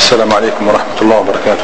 السلام عليكم ورحمة الله وبركاته.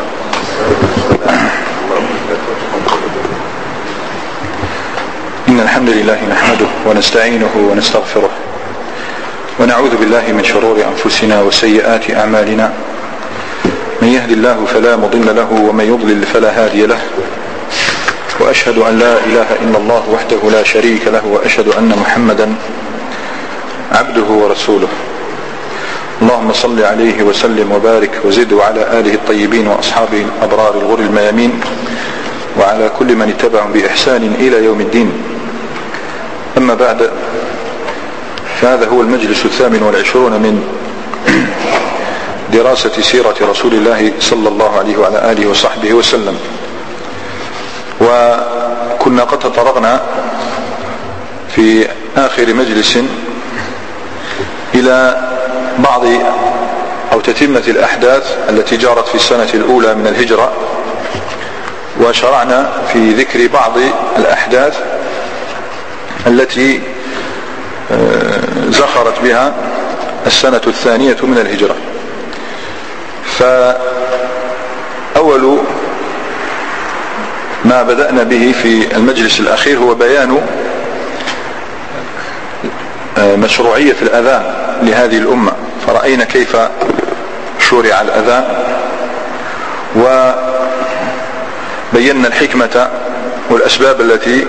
إن الحمد لله نحمده ونستعينه ونستغفره ونعوذ بالله من شرور أنفسنا وسيئات أعمالنا. من يهد الله فلا مضل له ومن يضلل فلا هادي له، وأشهد أن لا إله إلا الله وحده لا شريك له، وأشهد أن محمدا عبده ورسوله. اللهم صل عليه وسلم وبارك وزد وعلى آله الطيبين وأصحابه الأبرار الغر الميامين وعلى كل من اتبعهم بإحسان إلى يوم الدين. أما بعد، فهذا هو المجلس 28 من دراسة سيرة رسول الله صلى الله عليه وعلى آله وصحبه وسلم. وكنا قد تطرقنا في آخر مجلس إلى بعض أو تتمة الأحداث التي جرت في السنة الأولى من الهجرة، وشرعنا في ذكر بعض الأحداث التي زخرت بها السنة الثانية من الهجرة. فأول ما بدأنا به في المجلس الأخير هو بيان مشروعية الأذان لهذه الأمة، فرأينا كيف شرع الأذان، وبينا الحكمة والأسباب التي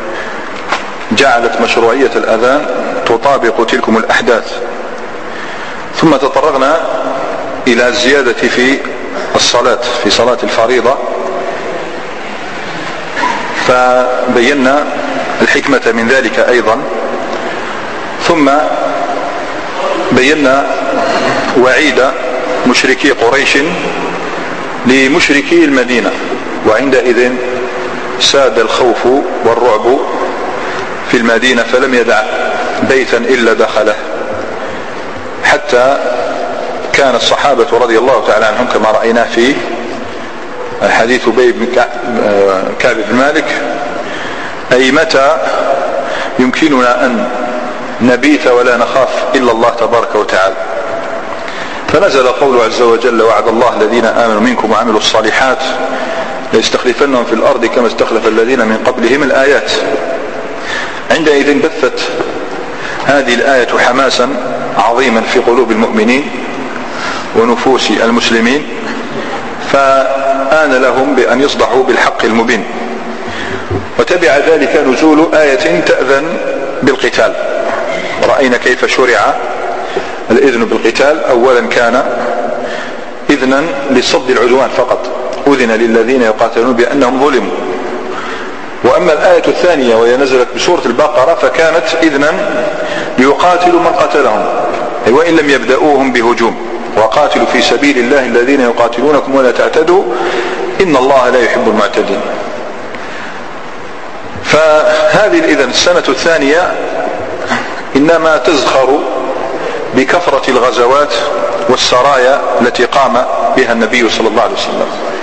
جعلت مشروعية الأذان تطابق تلكم الأحداث. ثم تطرقنا إلى الزيادة في الصلاة، في صلاة الفريضة، فبينا الحكمة من ذلك أيضا. ثم بينا وعيد مشركي قريش لمشركي المدينة، وعندئذ ساد الخوف والرعب في المدينة، فلم يدع بيتا إلا دخله، حتى كان الصحابة رضي الله تعالى عنهم كما رأينا في حديث أبي بن كعب بن مالك: أي متى يمكننا أن نبيت ولا نخاف إلا الله تبارك وتعالى؟ فنزل قوله عز وجل: وعد الله الذين آمنوا منكم وعملوا الصالحات ليستخلفنهم في الأرض كما استخلف الذين من قبلهم. الآيات. عندئذ بثت هذه الآية حماسا عظيما في قلوب المؤمنين ونفوس المسلمين، فآن لهم بأن يصدحوا بالحق المبين. وتبع ذلك نزول آية تأذن بالقتال، ورأينا كيف شرع الإذن بالقتال. أولا كان إذنا لصد العدوان فقط، أذن للذين يقاتلون بأنهم ظلموا. وأما الآية الثانية وهي نزلت بسورة البقرة فكانت إذنا ليقاتلوا من قتلهم، وإن لم يبدأوهم بهجوم، وقاتلوا في سبيل الله الذين يقاتلونكم ولا تعتدوا إن الله لا يحب المعتدين. فهذه الإذن السنة الثانية إنما تزخر بكثرة الغزوات والسرايا التي قام بها النبي صلى الله عليه وسلم.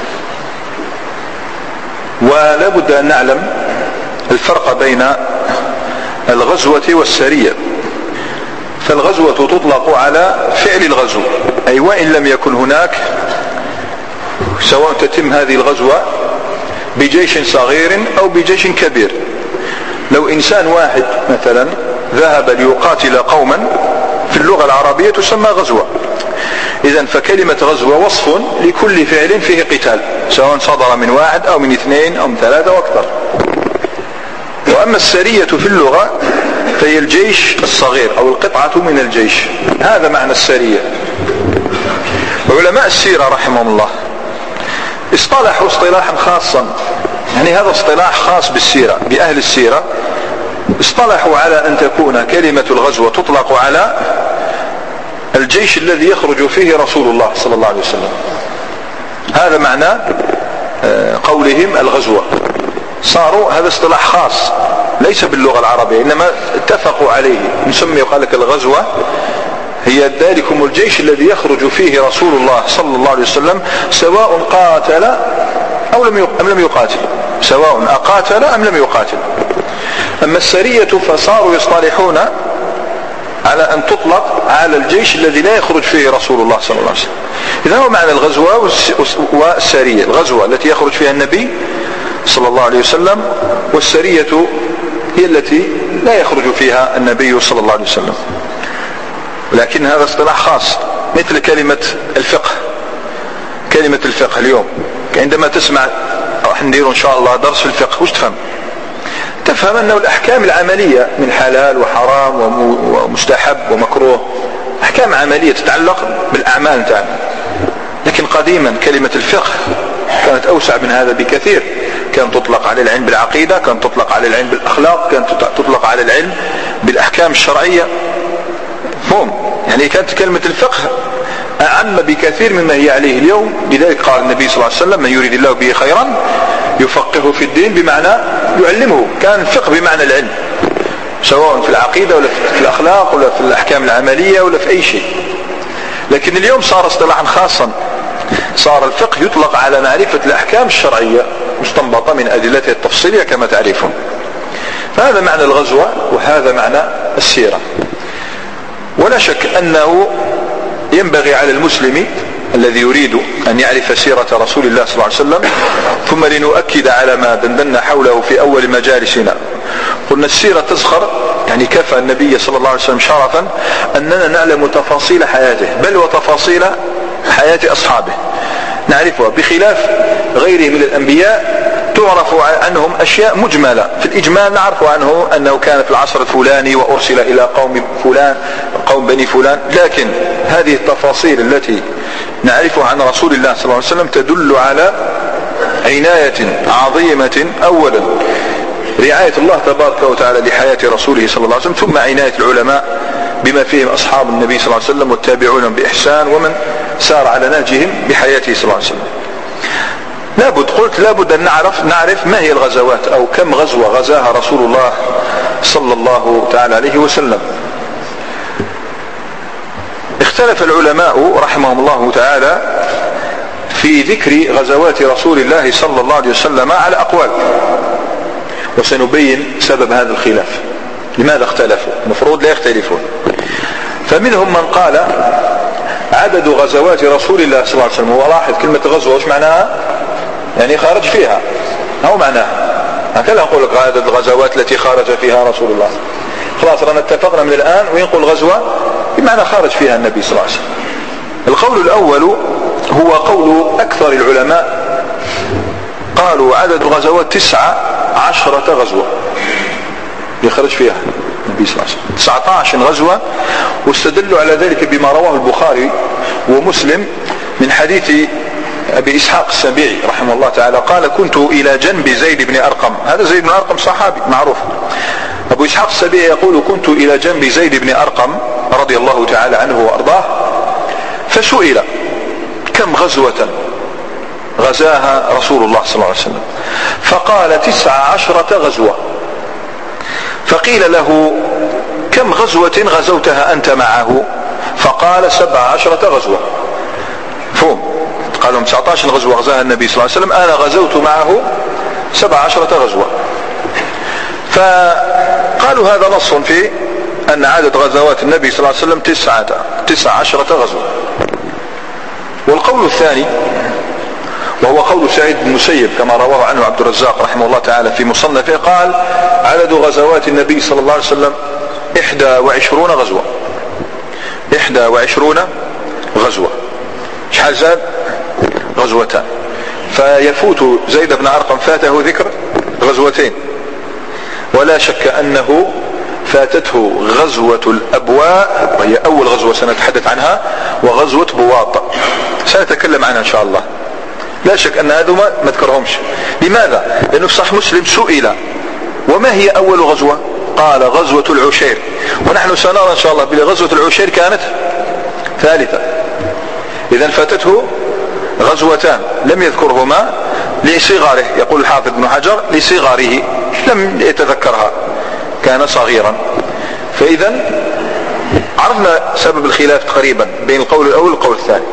ولا بد أن نعلم الفرق بين الغزوة والسرية. فالغزوة تطلق على فعل الغزو، أي وإن لم يكن هناك، سواء تتم هذه الغزوة بجيش صغير أو بجيش كبير. لو إنسان واحد مثلا ذهب ليقاتل قوما، في اللغة العربية تسمى غزوة. إذن فكلمة غزوة وصف لكل فعل فيه قتال، سواء صدر من واحد أو من اثنين أو من ثلاثة واكثر. وأما السرية في اللغة فهي الجيش الصغير أو القطعة من الجيش، هذا معنى السرية. وعلماء السيرة رحمهم الله اصطلحوا اصطلاحا خاصا، يعني هذا اصطلاح خاص بالسيرة، بأهل السيرة اصطلحوا على أن تكون كلمة الغزوة تطلق على الجيش الذي يخرج فيه رسول الله صلى الله عليه وسلم. هذا معنى قولهم الغزوة. صاروا هذا اصطلاح خاص ليس باللغة العربية، إنما اتفقوا عليه، نسمي قال لك الغزوة هي ذلكم الجيش الذي يخرج فيه رسول الله صلى الله عليه وسلم، سواء قاتل أم لم يقاتل، سواء أقاتل أم لم يقاتل. أما السرية فصاروا يصطلحون على أن تطلق على الجيش الذي لا يخرج فيه رسول الله صلى الله عليه وسلم. إذا هو معنى الغزوة والسرية. الغزوة التي يخرج فيها النبي صلى الله عليه وسلم، والسرية هي التي لا يخرج فيها النبي صلى الله عليه وسلم. ولكن هذا اصطلاح خاص، مثل كلمة الفقه. كلمة الفقه اليوم عندما تسمع راح ندير إن شاء الله درس في الفقه، وش تفهم؟ تفهم أنه الأحكام العملية من حلال وحرام ومستحب ومكروه، أحكام عملية تتعلق بالأعمال تاعنا. لكن قديما كلمة الفقه كانت أوسع من هذا بكثير، كانت تطلق على العلم بالعقيدة، كانت تطلق على العلم بالأخلاق، كانت تطلق على العلم بالأحكام الشرعية. فهم يعني كانت كلمة الفقه أعم بكثير مما هي عليه اليوم. لذلك قال النبي صلى الله عليه وسلم: من يريد الله به خيرا يفقهه في الدين، بمعنى يعلمه. كان الفقه بمعنى العلم، سواء في العقيدة ولا في الأخلاق ولا في الأحكام العملية ولا في أي شيء. لكن اليوم صار اصطلاحا خاصا، صار الفقه يطلق على معرفة الأحكام الشرعية مستنبطة من أدلتها التفصيلية كما تعرفون. فهذا معنى الغزوة وهذا معنى السيرة. ولا شك أنه ينبغي على المسلم الذي يريد أن يعرف سيرة رسول الله صلى الله عليه وسلم، ثم لنؤكد على ما دندنا حوله في أول مجالسنا. قلنا السيرة تزخر، يعني كفى النبي صلى الله عليه وسلم شرفا أننا نعلم تفاصيل حياته، بل وتفاصيل حياة أصحابه نعرفها، بخلاف غيره من الأنبياء تعرف عنهم أشياء مجملة. في الإجمال نعرف عنه أنه كان في العصر الفلاني وأرسل إلى قوم فلان، قوم بني فلان. لكن هذه التفاصيل التي نعرفها عن رسول الله صلى الله عليه وسلم تدل على عناية عظيمة. أولا رعاية الله تبارك وتعالى لحياة رسوله صلى الله عليه وسلم، ثم عناية العلماء بما فيهم أصحاب النبي صلى الله عليه وسلم والتابعون بإحسان ومن سار على نهجهم بحياته صلى الله عليه وسلم. لابد أن نعرف ما هي الغزوات، أو كم غزوة غزاها رسول الله صلى الله تعالى عليه وسلم. اختلف العلماء رحمهم الله تعالى في ذكر غزوات رسول الله صلى الله عليه وسلم على أقوال، وسنبين سبب هذا الخلاف، لماذا اختلفوا، المفروض لا يختلفون. فمنهم من قال عدد غزوات رسول الله صلى الله عليه وسلم. ولاحظ كلمة غزوة وش معناها؟ يعني خارج فيها، هو معناها. هكذا نقول لك عدد الغزوات التي خرج فيها رسول الله. خلاص رانا اتفقنا من الآن، وينقل غزوة بمعنى خرج فيها النبي صلى الله عليه وسلم. القول الأول هو قول أكثر العلماء، قالوا عدد الغزوات 19 غزوة يخرج فيها النبي صلى الله عليه وسلم، 19 غزوة. واستدلوا على ذلك بما رواه البخاري ومسلم من حديث أبي إسحاق السبيعي رحمه الله تعالى قال: كنت إلى جنب زيد بن أرقم. هذا زيد بن أرقم صحابي معروف. أبو إسحاق السبيعي يقول: كنت إلى جنب زيد بن أرقم رضي الله تعالى عنه وأرضاه، فسئل كم غزوة غزاها رسول الله صلى الله عليه وسلم، فقال 19 غزوة. فقيل له: كم غزوة غزوتها أنت معه؟ فقال: 17 غزوة. فهم قال لهم 19 غزوة غزاها النبي صلى الله عليه وسلم، أنا غزوت معه 17 غزوة. فقالوا هذا نص في أن عدد غزوات النبي صلى الله عليه وسلم 19 غزوة. والقول الثاني وهو قول سعيد بن المسيب كما رواه عنه عبد الرزاق رحمه الله تعالى في مصنفه، قال: عدد غزوات النبي صلى الله عليه وسلم 21 غزوة. 21 غزوة. شحال زاد؟ غزوتان. فيفوت زيد بن أرقم فاته ذكر غزوتين، ولا شك أنه فاتته غزوة الأبواء، وهي أول غزوة سنتحدث عنها، وغزوة بواط سنتكلم عنها إن شاء الله. لا شك أن هذا ما نذكرهمش. لماذا؟ لأنه في صحيح مسلم سئل: وما هي أول غزوة؟ قال: غزوة العشير. ونحن سنرى إن شاء الله بغزوة العشير كانت ثالثة. إذن فاتته غزوتان لم يذكرهما لصغاره، يقول الحافظ ابن حجر لصغاره لم يتذكرها، كان صغيرا. فإذن عرفنا سبب الخلاف تقريبا بين القول الأول والقول الثاني.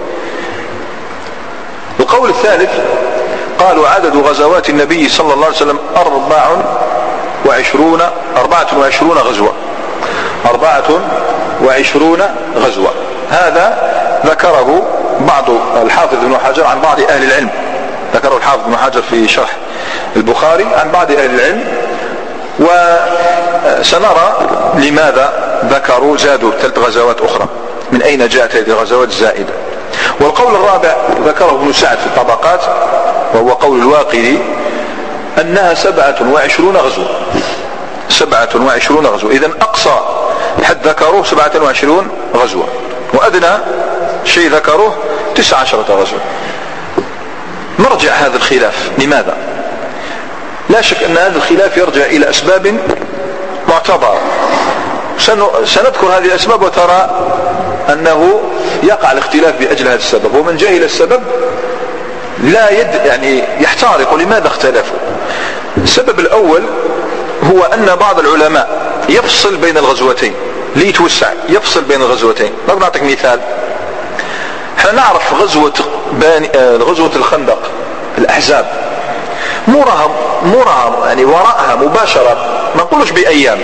القول الثالث قالوا عدد غزوات النبي صلى الله عليه وسلم 24 غزوة. 27 غزوة. هذا ذكره بعض الحافظ ابن حجر عن بعض أهل العلم، ذكره الحافظ ابن حجر في شرح البخاري عن بعض أهل العلم، وسنرى لماذا ذكروا زادوا 3 غزوات أخرى، من أين جاءت هذه الغزوات الزائدة. والقول الرابع ذكره ابن سعد في الطبقات، وهو قول الواقدي، أنها 27 غزوة. 27 غزوة، إذن أقصى حد ذكروه 27 غزوة، وأدنى شيء ذكروه 19 غزوة. مرجع هذا الخلاف لماذا؟ لا شك أن هذا الخلاف يرجع إلى أسباب معتبرة، سنذكر هذه الأسباب وترى أنه يقع الاختلاف بأجل هذا السبب، ومن جهل السبب لا يعني يحتارق لماذا اختلفوا. السبب الأول هو أن بعض العلماء يفصل بين الغزوتين ليتوسع، يفصل بين الغزوتين. نعطيك مثال، احنا نعرف غزوة الخندق الأحزاب مرها يعني وراءها مباشرة، ما نقولش بأيام،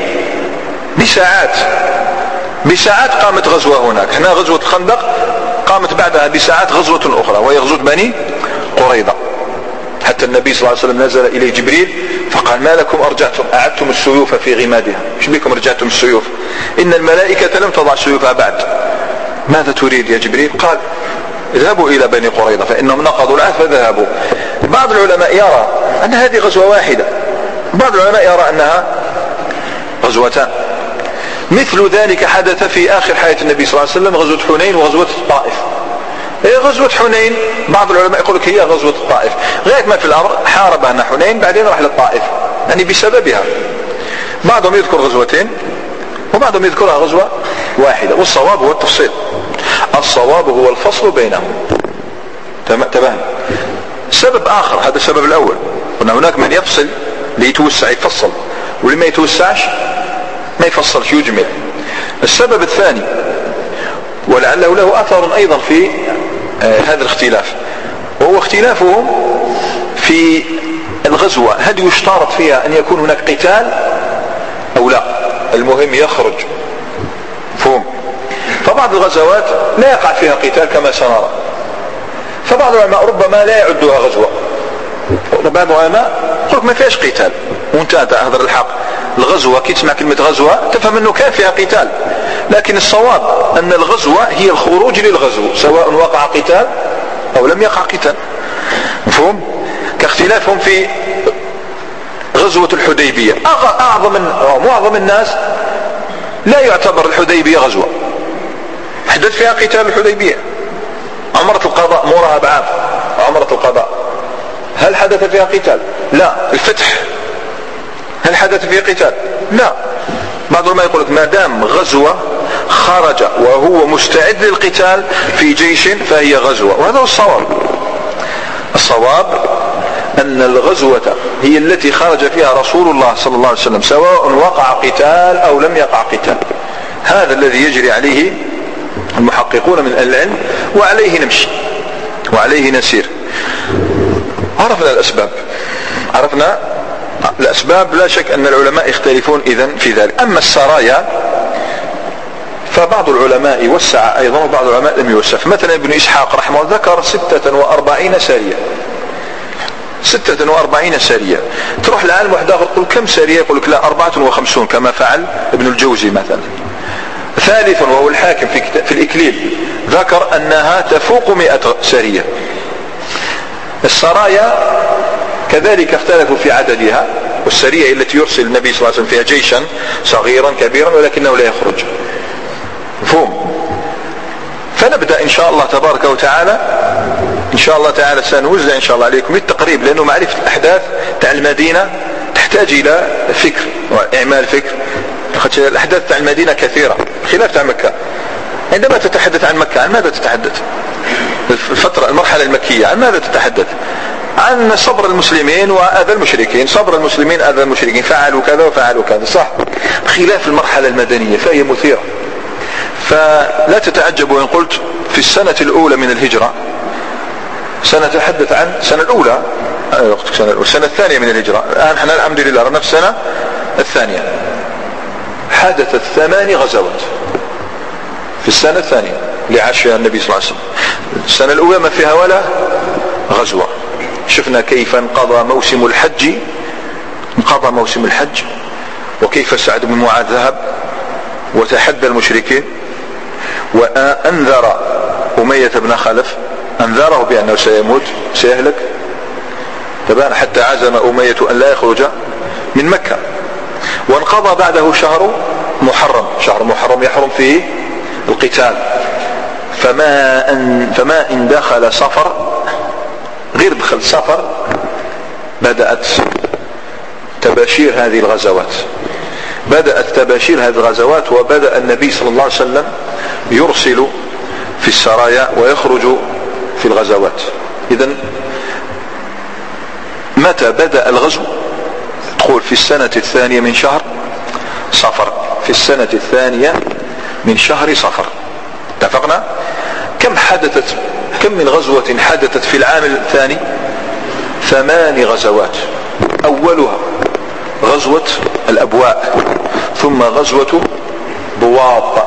بساعات قامت غزوة هناك. هنا غزوة الخندق قامت بعدها بساعات غزوة أخرى، وهي غزوة بني قريظة. حتى النبي صلى الله عليه وسلم نزل إليه جبريل فقال: ما لكم أعدتم السيوف في غمادها؟ ايش بكم رجعتم السيوف؟ إن الملائكة لم تضع سيوفها بعد. ماذا تريد يا جبريل؟ قال: اذهبوا إلى بني قريظة فإنهم نقضوا العهد فذهبوا. بعض العلماء يرى أن هذه غزوة واحدة، بعض العلماء يرى أنها غزوتان. مثل ذلك حدث في آخر حياة النبي صلى الله عليه وسلم، غزوة حنين وغزوة الطائف. غزوة حنين بعض العلماء يقول لك هي غزوة الطائف، غاية ما في الأمر حارب هنا حنين بعدين راح للطائف، يعني بسببها. بعضهم يذكر غزوتين وبعضهم يذكرها غزوة واحدة، والصواب هو التفصيل، الصواب هو الفصل بينهم. تمام. سبب آخر، هذا السبب الأول، قلنا هناك من يفصل ليتوسع يفصل، ولما يتوسعش ما يفصلش يجمل. السبب الثاني، ولعله له أثر أيضا في هذا الاختلاف، وهو اختلافهم في الغزوة، هل يشترط فيها أن يكون هناك قتال أو لا؟ المهم يخرج فهم. فبعض الغزوات لا يقع فيها قتال كما سنرى، فبعض العلماء ربما لا يعدها غزوة، بعض العلماء يقول ما فيهاش قتال وانتهت هذا الحق. الغزوة كي تسمع كلمة غزوة تفهم انه كان فيها قتال، لكن الصواب ان الغزوة هي الخروج للغزو سواء وقع قتال او لم يقع قتال. مفهوم؟ كاختلافهم في غزوة الحديبية. معظم الناس لا يعتبر الحديبية غزوة، حدث فيها قتال الحديبية. عمرة القضاء مرها بعام، عمرة القضاء هل حدث فيها قتال؟ لا. الفتح هل حدث فيها قتال؟ لا. بعض العلماء يقول لك ما دام غزوة خرج وهو مستعد للقتال في جيش فهي غزوة، وهذا هو الصواب. الصواب أن الغزوة هي التي خرج فيها رسول الله صلى الله عليه وسلم سواء وقع قتال أو لم يقع قتال. هذا الذي يجري عليه المحققون من العلم، وعليه نمشي وعليه نسير. عرفنا الأسباب، لا شك أن العلماء يختلفون إذن في ذلك. أما السرايا فبعض العلماء وسع أيضا وبعض العلماء لم يوسع. مثلا ابن إسحاق رحمه الله ذكر 46 سارية، 46 سارية. تروح لعالم واحد آخر تقول كم سارية؟ يقول لك لا 54 كما فعل ابن الجوزي مثلا. ثالثا وهو الحاكم في الإكليل ذكر أنها تفوق 100 سارية. السرايا كذلك اختلفوا في عددها، والسرية التي يرسل النبي صلى الله عليه وسلم فيها جيشا صغيرا كبيرا ولكنه لا يخرج. مفهوم؟ فنبدأ إن شاء الله تبارك وتعالى، إن شاء الله تعالى سنوزع إن شاء الله عليكم بالتقريب، لأنه معرفة الأحداث تاع المدينة تحتاج إلى فكر وإعمال فكر. الأحداث تاع المدينة كثيرة خلاف تاع مكة. عندما تتحدث عن مكة عن ماذا تتحدث؟ المرحلة المكية عن ماذا تتحدث؟ عن صبر المسلمين وأذى المشركين، صبر المسلمين أذى المشركين، فعلوا كذا وفعلوا كذا، صح؟ خلاف المرحلة المدنية فهي مثيرة. فلا تتعجبوا إن قلت في السنة الأولى من الهجرة، سنتحدث عن السنة الأولى، السنة الثانية من الهجرة. الآن احنا الحمد لله رأينا في السنة الثانية. حدثت 8 غزوات، في السنة الثانية اللي عاش فيها النبي صلى الله عليه وسلم. السنة الأولى ما فيها ولا غزوة. شفنا كيف انقضى موسم الحج وكيف سعد بن معاذ ذهب وتحدى المشركين وأنذر أمية بن خلف، أنذره بأنه سيموت سيهلك، تبان حتى عزم أمية أن لا يخرج من مكة. وانقضى بعده شهر محرم يحرم فيه القتال، فما إن دخل صفر، غير دخل صفر بدأت تباشير هذه الغزوات، وبدأ النبي صلى الله عليه وسلم يرسل في السرايا ويخرج في الغزوات. إذن متى بدأ الغزو؟ تقول في السنة الثانية من شهر صفر، اتفقنا؟ كم من غزوة حدثت في العام الثاني؟ 8 غزوات. أولها غزوة الأبواء، ثم غزوة بواط،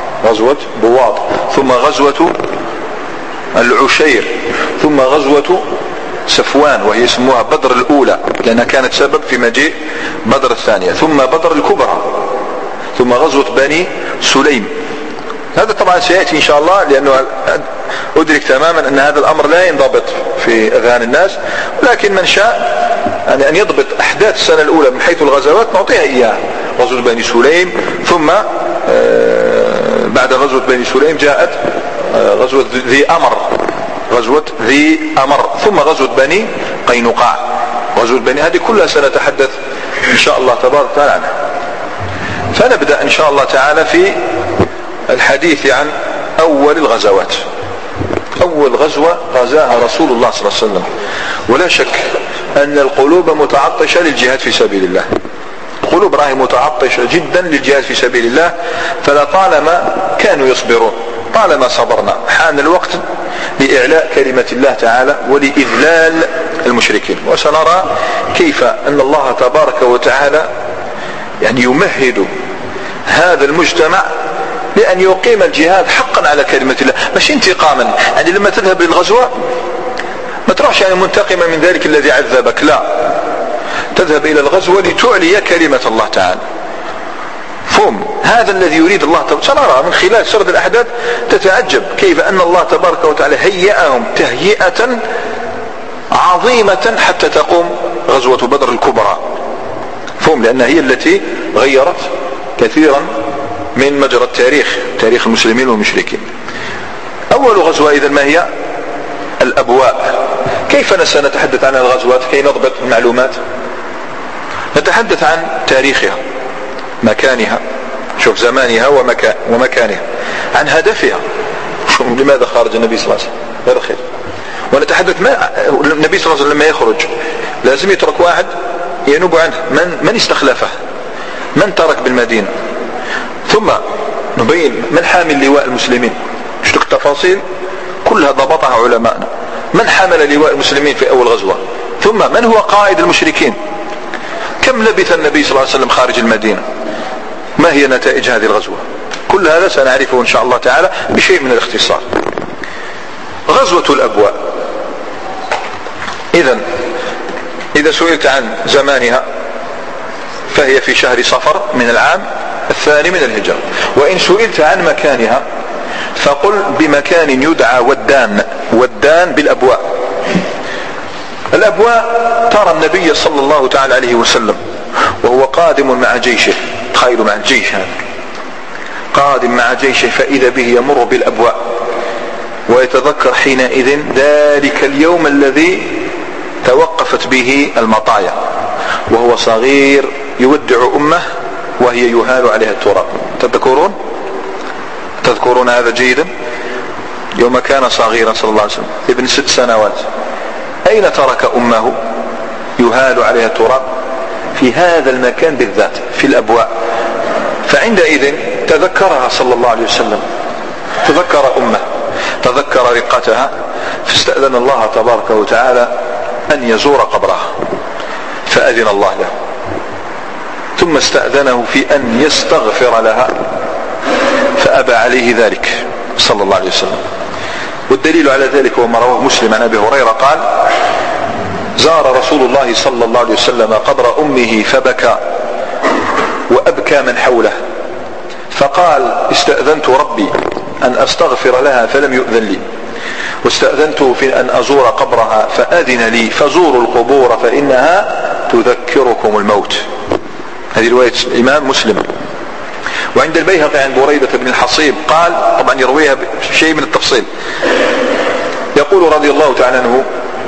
ثم غزوة العشير، ثم غزوة صفوان وهي اسمها بدر الأولى لأنها كانت سبب في مجيء بدر الثانية، ثم بدر الكبرى، ثم غزوة بني سليم. هذا طبعا سيأتي إن شاء الله، لأنه أدرك تماما أن هذا الأمر لا ينضبط في أذهان الناس، لكن من شاء أن يضبط أحداث السنة الأولى من حيث الغزوات نعطيها إياها. غزوة بني سليم، ثم بعد غزوة بني سليم جاءت غزوة ذي أمر، ثم غزوة بني قينقاع. هذه كلها سنتحدث إن شاء الله تبارك وتعالى عنها. فنبدأ إن شاء الله تعالى في الحديث عن أول الغزوات. أول غزوة غزاها رسول الله صلى الله عليه وسلم، ولا شك أن القلوب متعطشة للجهاد في سبيل الله، القلوب راهي متعطشة جدا للجهاد في سبيل الله، فلطالما كانوا يصبرون، طالما صبرنا حان الوقت لإعلاء كلمة الله تعالى ولإذلال المشركين. وسنرى كيف أن الله تبارك وتعالى يعني يمهد هذا المجتمع لأن يقيم الجهاد حقا على كلمة الله، مش انتقاما. يعني لما تذهب للغزوة ما تروحش يعني منتقما من ذلك الذي عذبك، لا، تذهب إلى الغزوة لتعلي كلمة الله تعالى. هذا الذي يريد الله تبارك. سنرى من خلال سرد الأحداث تتعجب كيف أن الله تبارك وتعالى هيئهم تهيئة عظيمة حتى تقوم غزوة بدر الكبرى، لأنها هي التي غيرت كثيرا من مجرى التاريخ، تاريخ المسلمين والمشركين. أول غزوة إذن ما هي؟ الأبواء. كيف سنتحدث عن الغزوات كي نضبط المعلومات؟ نتحدث عن تاريخها، مكانها، شوف زمانها ومكانها، عن هدفها، لماذا خرج النبي صلى الله عليه وسلم، هذا خير. ونتحدث النبي صلى الله عليه وسلم لما يخرج لازم يترك واحد ينوب عنه، من استخلفه، من ترك بالمدينة، ثم نبين من حامل لواء المسلمين. شتك التفاصيل كلها ضبطها علماءنا. من حمل لواء المسلمين في أول غزوة، ثم من هو قائد المشركين، كم لبث النبي صلى الله عليه وسلم خارج المدينة، ما هي نتائج هذه الغزوة. كل هذا سنعرفه إن شاء الله تعالى بشيء من الاختصار. غزوة الأبواء. إذا سئلت عن زمانها فهي في شهر صفر من العام الثاني من الهجرة. وإن سئلت عن مكانها فقل بمكان يدعى ودان بالأبواء. الأبواء ترى النبي صلى الله تعالى عليه وسلم وهو قادم مع جيشه، تخيلوا مع الجيش هذا قادم مع جيشه، فإذا به يمر بالأبواء، ويتذكر حينئذ ذلك اليوم الذي توقفت به المطايا، وهو صغير يودع أمه وهي يهال عليها التراب. تذكرون هذا جيدا؟ يوم كان صغيرا صلى الله عليه وسلم ابن 6 سنوات، أين ترك أمه يهال عليها التراب؟ في هذا المكان بالذات، في الأبواء. فعندئذ تذكرها صلى الله عليه وسلم، تذكر أمه، تذكر رقتها، فاستأذن الله تبارك وتعالى أن يزور قبرها، فأذن الله له، ثم استأذنه في أن يستغفر لها فأبى عليه ذلك صلى الله عليه وسلم. والدليل على ذلك هو ما رواه مسلم عن أبي هريرة قال: زار رسول الله صلى الله عليه وسلم قبر أمه فبكى وأبكى من حوله، فقال: استأذنت ربي أن أستغفر لها فلم يؤذن لي، واستأذنته في أن أزور قبرها فأذن لي، فزوروا القبور فإنها تذكركم الموت. هذه رواية الإمام مسلم. وعند البيهقي عن بريدة بن الحصيب قال، طبعا يرويها بشيء من التفصيل، يقول رضي الله تعالى عنه: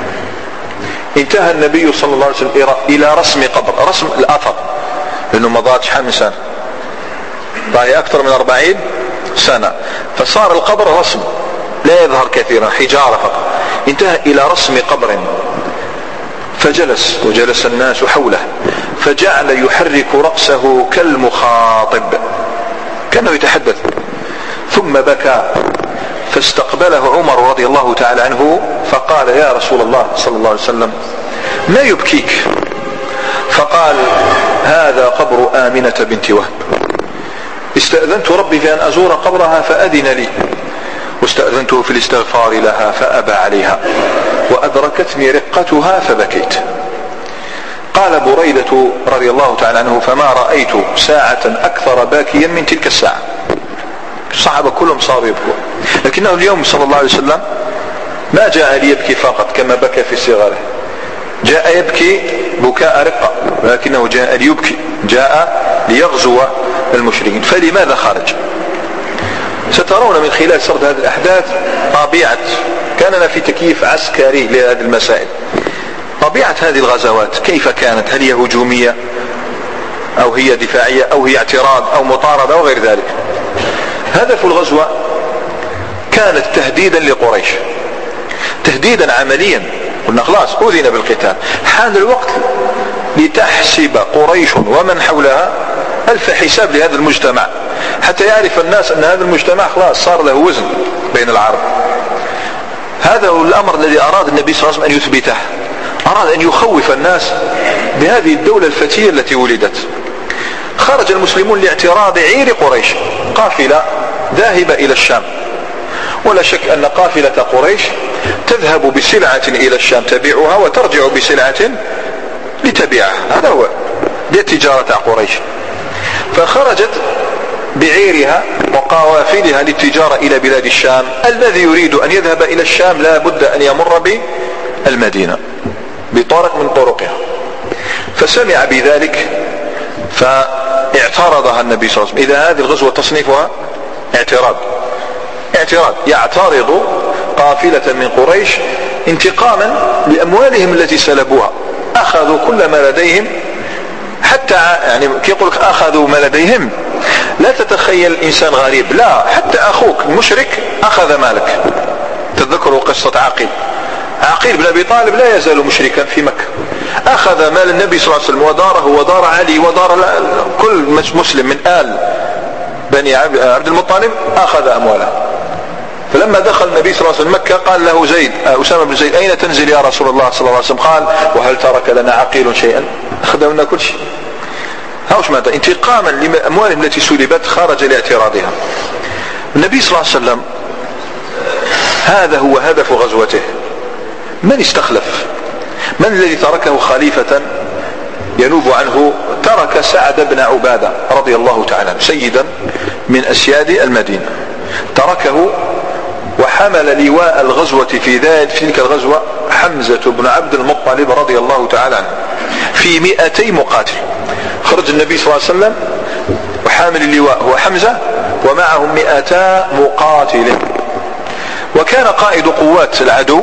انتهى النبي صلى الله عليه وسلم إلى رسم قبر، رسم الأثر، لأنه مضات شحال من سنة، ضاهي أكثر من 40 سنة، فصار القبر رسم لا يظهر كثيرا، حجارة فقط. انتهى إلى رسم قبر فجلس وجلس الناس حوله، فجعل يحرك رأسه كالمخاطب كأنه يتحدث، ثم بكى، فاستقبله عمر رضي الله تعالى عنه فقال: يا رسول الله صلى الله عليه وسلم، ما يبكيك؟ فقال: هذا قبر آمنة بنت وهب، استأذنت ربي في أن أزور قبرها فأذن لي، واستأذنته في الاستغفار لها فأبى عليها، وأدركتني رقتها فبكيت. قال بريدة رضي الله تعالى عنه: فما رأيت ساعة أكثر باكيا من تلك الساعة. الصحابة كلهم صاروا يبكوا، لكنه اليوم صلى الله عليه وسلم ما جاء ليبكي فقط كما بكى في صغره، جاء يبكي بكاء رقة، ولكنه جاء ليبكي، جاء ليغزو المشركين. فلماذا خرج؟ سترون من خلال سرد هذه الأحداث طبيعة، كاننا في تكييف عسكري لهذه المسائل، طبيعة هذه الغزوات كيف كانت، هل هي هجومية أو هي دفاعية أو هي اعتراض أو مطاردة أو غير ذلك. هدف الغزوة كانت تهديدا لقريش، تهديدا عمليا، قلنا خلاص أذن بالقتال، حان الوقت لتحسب قريش ومن حولها ألف حساب لهذا المجتمع، حتى يعرف الناس أن هذا المجتمع خلاص صار له وزن بين العرب. هذا هو الأمر الذي أراد النبي صلى الله عليه وسلم أن يثبته، أراد أن يخوف الناس بهذه الدولة الفتية التي ولدت. خرج المسلمون لاعتراض عير قريش، قافلة ذاهبة إلى الشام، ولا شك أن قافلة قريش تذهب بسلعة إلى الشام تبيعها وترجع بسلعة لتبيعها، هذا هو للتجارة قريش. فخرجت بعيرها وقوافلها للتجارة إلى بلاد الشام. الذي يريد أن يذهب إلى الشام لا بد أن يمر بالمدينة بطرق من طرقها، فسمع بذلك فاعترضها النبي صلى الله عليه وسلم. إذا هذه الغزوة تصنيفها اعتراض، يعترض قافلة من قريش انتقاما لأموالهم التي سلبوها، أخذوا كل ما لديهم، حتى يعني كي يقولك أخذوا ما لديهم، لا تتخيل إنسان غريب، لا، حتى أخوك المشرك أخذ مالك. تذكروا قصة عقيل بن أبي طالب لا يزال مشركا في مكة، أخذ مال النبي صلى الله عليه وسلم وداره ودار علي ودار كل مسلم من آل بني عبد المطلب، أخذ أمواله. فلما دخل النبي صلى الله عليه وسلم مكة قال له زيد، أسامة بن زيد: أين تنزل يا رسول الله صلى الله عليه وسلم؟ قال: وهل ترك لنا عقيل شيئا؟ أخذ لنا كل شيء. هاوش ماذا؟ انتقاما لأموالهم التي سلبت خرج لاعتراضها. النبي صلى الله عليه وسلم هذا هو هدف غزوته. من استخلف؟ من الذي تركه خليفة ينوب عنه؟ ترك سعد بن عبادة رضي الله تعالى عنه، سيدا من أسياد المدينة، تركه، وحمل لواء الغزوة في تلك الغزوة حمزة بن عبد المطلب رضي الله تعالى عنه في 200 مقاتل. خرج النبي صلى الله عليه وسلم وحامل اللواء هو حمزة ومعهم 200 مقاتل. وكان قائد قوات العدو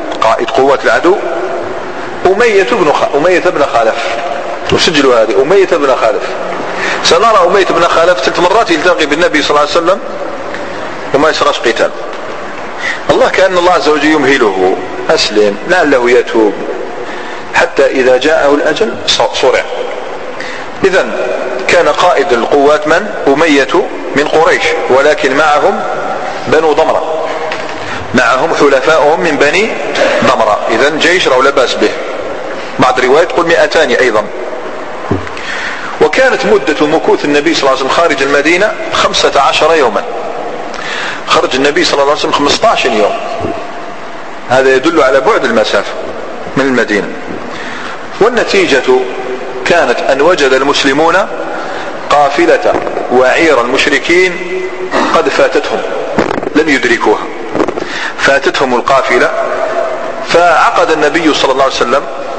أمية بن خلف، وسجلوا هذه، أمية بن خلف. سنرى أمية بن خلف 3 مرات يلتقي بالنبي صلى الله عليه وسلم وما يسرش قتال. الله كأن الله عز وجل يمهله، أسلم لعله يتوب، حتى إذا جاءه الأجل صرع. إذن كان قائد القوات من؟ أمية من قريش، ولكن معهم بنو ضمرة، معهم حلفاؤهم من بني ضمرة. إذن جيش لا بأس به. بعض رواية تقول 200 أيضا. وكانت مدة مكوث النبي صلى الله عليه وسلم خارج المدينة 15 يوما. خرج النبي صلى الله عليه وسلم 15 يوم. هذا يدل على بعد المسافة من المدينة. والنتيجة كانت أن وجد المسلمون قافلة وعير المشركين قد فاتتهم، لم يدركوها، فاتتهم القافلة. فعقد النبي صلى الله عليه وسلم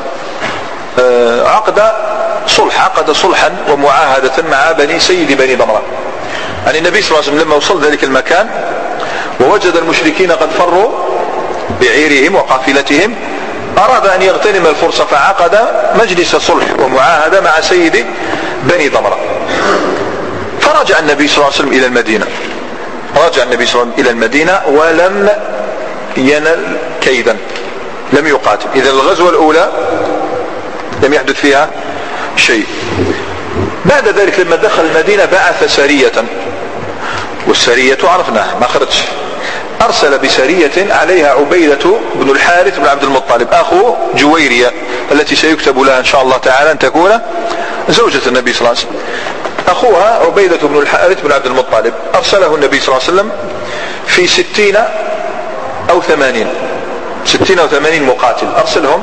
عقد صلحا ومعاهدة مع سيد بني ضمرة. يعني النبي صلى الله عليه وسلم لما وصل ذلك المكان ووجد المشركين قد فروا بعيرهم وقافلتهم، أراد أن يغتنم الفرصة، فعقد مجلس صلح ومعاهدة مع سيد بني ضمرة. فرجع النبي صلى الله عليه وسلم إلى المدينة، إلى المدينة ولم ينل كيدا، لم يقاتل. إذا الغزوة الأولى لم يحدث فيها شيء. بعد ذلك لما دخل المدينة بعث سرية، والسرية عرفناها ما خرجش. أرسل بسرية عليها عبيدة بن الحارث بن عبد المطلب أخو جويرية التي سيكتب لها إن شاء الله تعالى أن تكون زوجة النبي صلى الله عليه وسلم. أخوها عبيدة بن الحارث بن عبد المطلب أرسله النبي صلى الله عليه وسلم في 60 أو 80 مقاتل أرسلهم،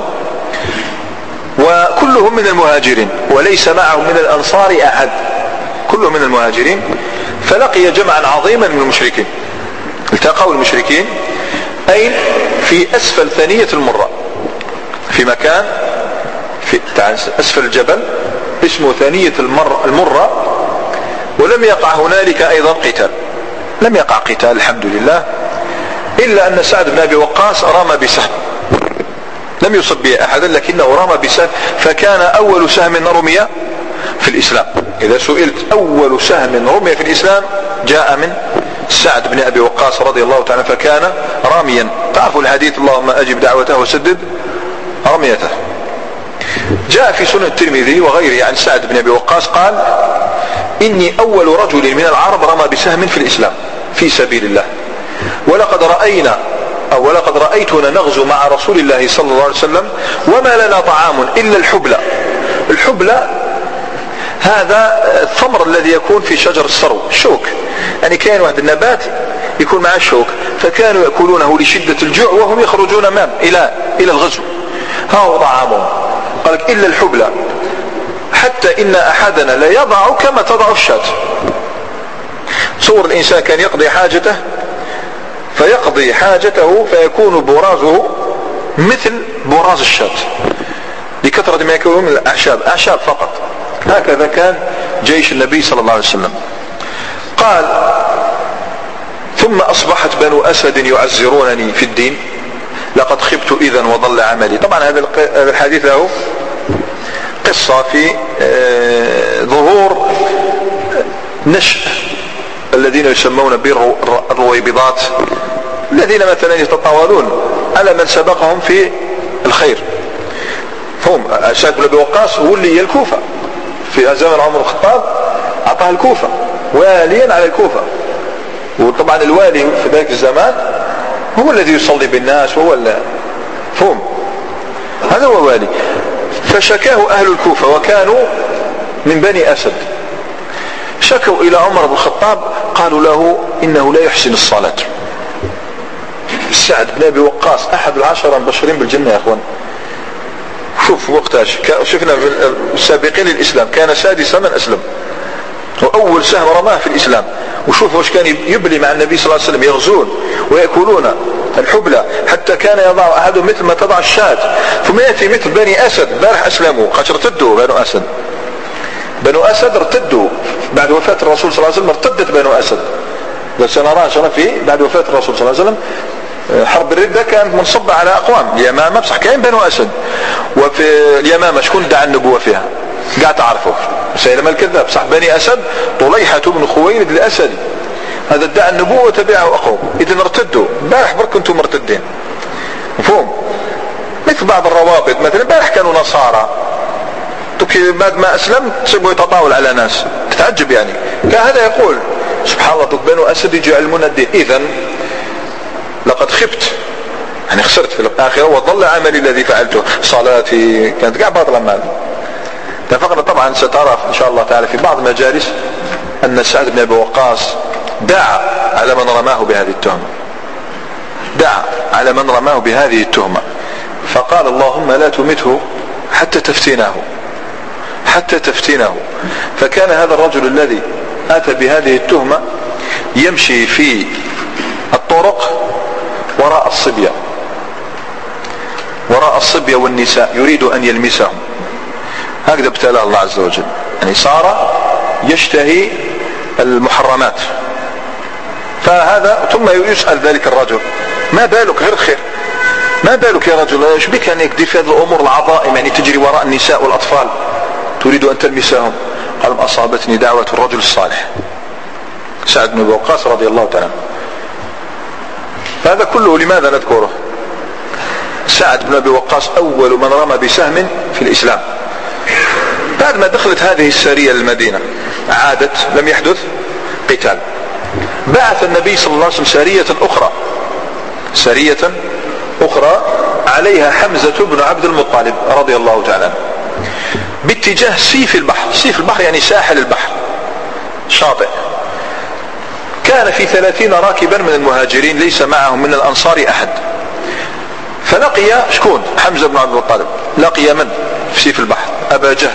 وكلهم من المهاجرين وليس معهم من الأنصار أحد، كلهم من المهاجرين. فلقي جمعا عظيما من المشركين. التقوا المشركين أين؟ في أسفل ثنية المرة، في مكان في أسفل الجبل اسمه ثنية المرة. ولم يقع هنالك أيضا قتال، لم يقع قتال الحمد لله، إلا أن سعد بن أبي وقاص رمى بسهم، لم يصب به أحدا لكنه رمى بسهم، فكان أول سهم رمي في الإسلام. إذا سئلت أول سهم رمي في الإسلام جاء من سعد بن أبي وقاص رضي الله تعالى، فكان راميا. تعرفوا الحديث اللهم أجب دعوته وسدد رميته. جاء في سنن الترمذي وغيره عن سعد بن أبي وقاص قال: إني أول رجل من العرب رمى بسهم في الإسلام في سبيل الله، ولقد رأيتنا نغزو مع رسول الله صلى الله عليه وسلم وما لنا طعام إلا الحبلى. الحبلى هذا الثمر الذي يكون في شجر السرو، الشوك، يعني كان واحد النبات يكون معه الشوك، فكانوا يأكلونه لشدة الجوع وهم يخرجون إلى الغزو. هاو طعامهم، قال لك إلا الحبلى، حتى إن أحدنا لا يضع كما تضع الشاة. صور الإنسان كان يقضي حاجته فيكون برازه مثل براز الشاة لكثرة ما يكون من الأعشاب فقط. هكذا كان جيش النبي صلى الله عليه وسلم. قال: ثم أصبحت بنو أسد يعزرونني في الدين لقد خبت إذا وضل عملي. طبعا هذا الحديث له قصة في ظهور نشأ الذين يسمون بالرويبضات، الذين مثلا يتطاولون على من سبقهم في الخير. فهم سعد بن أبي وقاص هو اللي الكوفة في زمن عمر الخطاب، أعطاه الكوفة واليا على الكوفة، وطبعا الوالي في ذلك الزمان هو الذي يصلي بالناس، وهو فهم هذا هو والي. فشكاه أهل الكوفة وكانوا من بني أسد، شكوا إلى عمر بن الخطاب، قالوا له إنه لا يحسن الصلاة. سعد بن أبي وقاص أحد 10 المبشرين بالجنة يا أخوان. شوف وقتها شفنا في السابقين للإسلام كان سادس من أسلم، وأول سهم رماه في الإسلام. وشوف وش كان يبلي مع النبي صلى الله عليه وسلم، يغزون ويأكلون الحبلى حتى كان يضع أحدهم مثل ما تضع الشاة، ثم يأتي مثل بني أسد. بارح أسلموا قد ارتدوا بنو أسد ارتدوا بعد وفاة الرسول صلى الله عليه وسلم، ارتدت بنو أسد. سنرى شرفي بعد وفاة الرسول صلى الله عليه وسلم حرب الردة كانت منصبة على أقوام. اليمامة بصح كاين بنو أسد، وفي اليمامة شكون دعا النبوة فيها قاعد تعرفه؟ مسيلمة الكذاب. صح بني أسد طليحة بن خويلد الأسدي، هذا ادعى النبوة وتبعه أقوم. إذن ارتدوا. بارح برك كنتم مرتدين، مفهوم؟ مثل بعض الروابط مثلا بارح كانوا نصارى، بعد ما أسلم تسيبوا يتطاول على ناس، تتعجب يعني. كان هذا يقول سبحان الله بنو أسد يجعلون الدين. إذن لقد خبت، يعني خسرت في الآخرة، وظل عملي الذي فعلته، صلاتي كانت قاع باطلة مالي. اتفقنا طبعا سترى إن شاء الله تعالى في بعض المجالس أن سعد بن أبي وقاص دعا على من رماه بهذه التهمة، دعا على من رماه بهذه التهمة، فقال اللهم لا تمته حتى تفتنه، حتى تفتنه. فكان هذا الرجل الذي أتى بهذه التهمة يمشي في الطرق وراء الصبية، وراء الصبية والنساء، يريد أن يلمسهم. هكذا ابتلاه الله عز وجل، يعني صار يشتهي المحرمات. فهذا ثم يسأل ذلك الرجل ما بالك غير خير، ما بالك يا رجل ايش بك ان يكدي في هذه الامور العظائم، يعني تجري وراء النساء والاطفال تريد ان تلمسهم؟ قال اصابتني دعوة الرجل الصالح سعد بن ابي وقاص رضي الله تعالى. هذا كله لماذا نذكره؟ سعد بن ابي وقاص اول من رمى بسهم في الاسلام. بعد ما دخلت هذه السرية للمدينة عادت، لم يحدث قتال. بعث النبي صلى الله عليه وسلم سرية أخرى عليها حمزة بن عبد المطلب رضي الله تعالى عنه باتجاه سيف البحر. سيف البحر يعني ساحل البحر، شاطئ. كان في 30 راكبا من المهاجرين، ليس معهم من الأنصار أحد. فلقي شكون؟ حمزة بن عبد المطلب. لقي من في سيف البحر؟ أبا جهل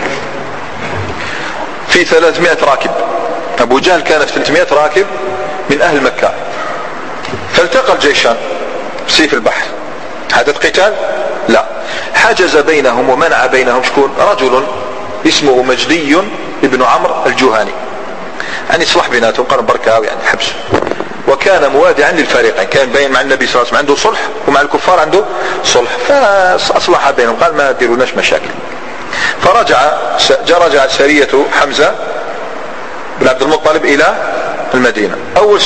في 300 راكب. أبو جهل كان في 300 راكب من أهل مكة. فالتقى الجيشان في سيف البحر. حدث قتال؟ لا. حجز بينهم ومنع بينهم شكون؟ رجل اسمه مجدي ابن عمرو الجهاني، يعني صلح بيناتهم، قال بركاوي يعني حبس. وكان موادعا للفريقين، كان بين مع النبي صلى الله عليه وسلم عنده صلح ومع الكفار عنده صلح، فأصلح بينهم، قال ما ديروناش مشاكل. فرجعت سرية حمزة بن عبد المطلب إلى المدينة. أول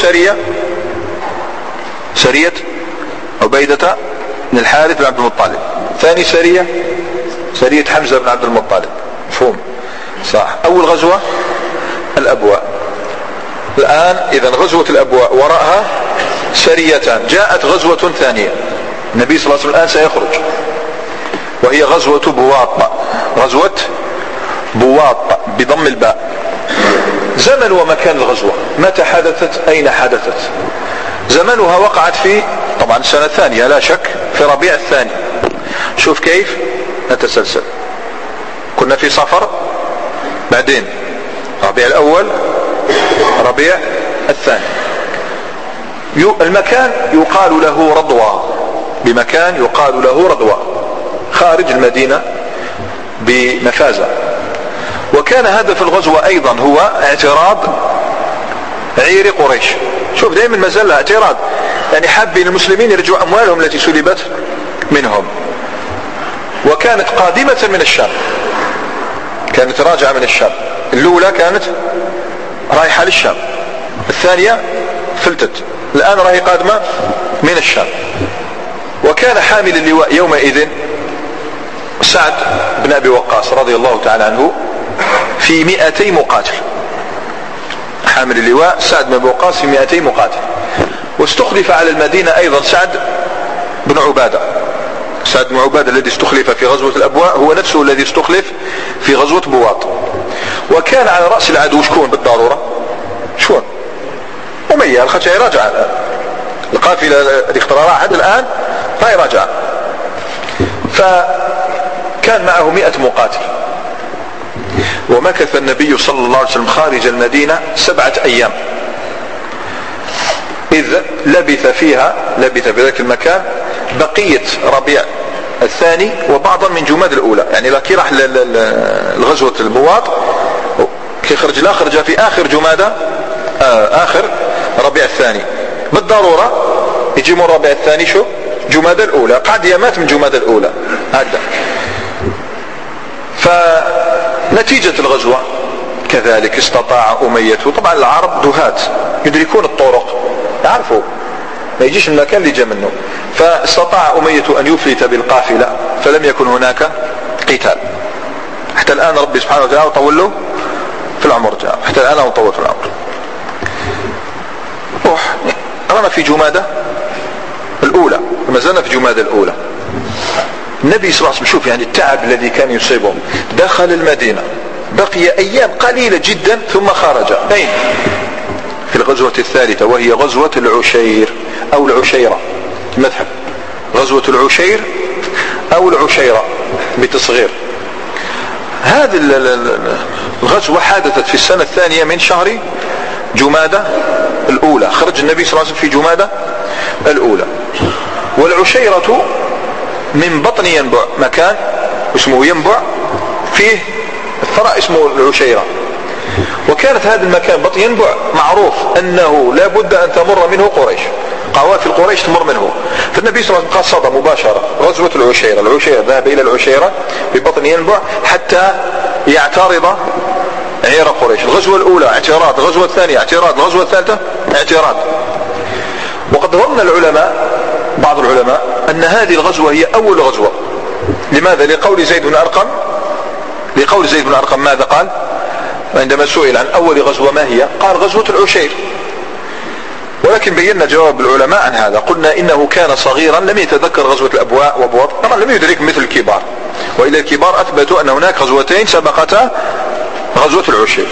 سرية عبيدة بن الحارث بن عبد المطلب. ثاني سرية حمزة بن عبد المطلب. مفهوم؟ صح. أول غزوة الأبواء. الآن إذا غزوة الأبواء وراءها سريتان. جاءت غزوة ثانية، النبي صلى الله عليه وسلم الآن سيخرج، وهي غزوة بواط. غزوة بواط بضم الباء. زمن ومكان الغزوة، متى حدثت، أين حدثت؟ زمنها وقعت في طبعا السنة الثانية لا شك، في ربيع الثاني. شوف كيف نتسلسل. كنا في صفر، بعدين ربيع الأول، ربيع الثاني. المكان يقال له رضوى، بمكان يقال له رضوى خارج المدينة بمفازة. وكان هدف الغزوة أيضا هو اعتراض عير قريش. شوف دائما ما زال اعتراض، يعني حابين المسلمين يرجعوا أموالهم التي سلبت منهم. وكانت قادمة من الشام، كانت راجعة من الشام. الأولى كانت رايحة للشام، الثانية فلتت، الآن راهي قادمة من الشام. وكان حامل اللواء يومئذ سعد بن أبي وقاص رضي الله تعالى عنه في 200 مقاتل. حامل اللواء سعد بن أبي وقاص في 200 مقاتل. واستخلف على المدينة أيضا سعد بن عبادة. سعد بن عبادة الذي استخلف في غزوة الأبواء هو نفسه الذي استخلف في غزوة بواط. وكان على رأس العدو شكون بالضرورة؟ شكون؟ أمية الخشعي. راجع القافلة اللي اخترارها حد الآن فهي راجعة. فكان معه 100 مقاتل. ومكث النبي صلى الله عليه وسلم خارج المدينة 7 أيام، إذ لبث في ذلك المكان بقية ربيع الثاني وبعضا من جماد الأولى. يعني لكي راح الغزوة البواط كي خرج في آخر جمادة، آخر ربيع الثاني بالضرورة يجي من ربيع الثاني شو جمادة الأولى، قعد يامات من جمادة الأولى هكذا. فنتيجة الغزوة كذلك استطاع أمية، طبعا العرب دهات يدركون الطرق، يعرفوا ما يجيش المكان اللي جاء منه. فاستطاع أمية أن يفلت بالقافلة، فلم يكن هناك قتال حتى الآن. ربي سبحانه وتعالى طول له في العمر، حتى الآن هو طول في العمر. رمى في جمادة الأولى، ما زلنا في جمادة الأولى. النبي صلى الله عليه وسلم شوف يعني التعب الذي كان يصيبهم، دخل المدينة بقي أيام قليلة جدا ثم خرج. أين؟ في الغزوة الثالثة وهي غزوة العشير أو العشيرة مذهب، غزوة العشير أو العشيرة بتصغير. هذه الغزوة حدثت في السنة الثانية من شهر جمادة الأولى، خرج النبي صلى الله عليه وسلم في جمادة الأولى. والعشيرة من بطن ينبع، مكان اسمه ينبع فيه الثرى اسمه العشيرة، وكانت هذا المكان بطن ينبع معروف أنه لا بد أن تمر منه قريش، قوافل قريش تمر منه. فالنبي صلى الله عليه وسلم قصد مباشرة غزوة العشيرة. العشيرة ذهب إلى العشيرة ببطن ينبع حتى يعترض عير قريش. الغزوة الأولى اعتراض، الغزوة الثانية اعتراض، الغزوة الثالثة اعتراض. وقد ظن العلماء بعض العلماء أن هذه الغزوة هي أول غزوة. لماذا؟ لقول زيد بن أرقم، لقول زيد بن أرقم ماذا قال عندما سئل عن أول غزوة ما هي؟ قال غزوة العشير. ولكن بينا جواب العلماء عن هذا، قلنا إنه كان صغيرا لم يتذكر غزوة الأبواء وبواط، طبعا لم يدرك مثل الكبار، وإلى الكبار أثبتوا أن هناك غزوتين سبقتا غزوة العشير.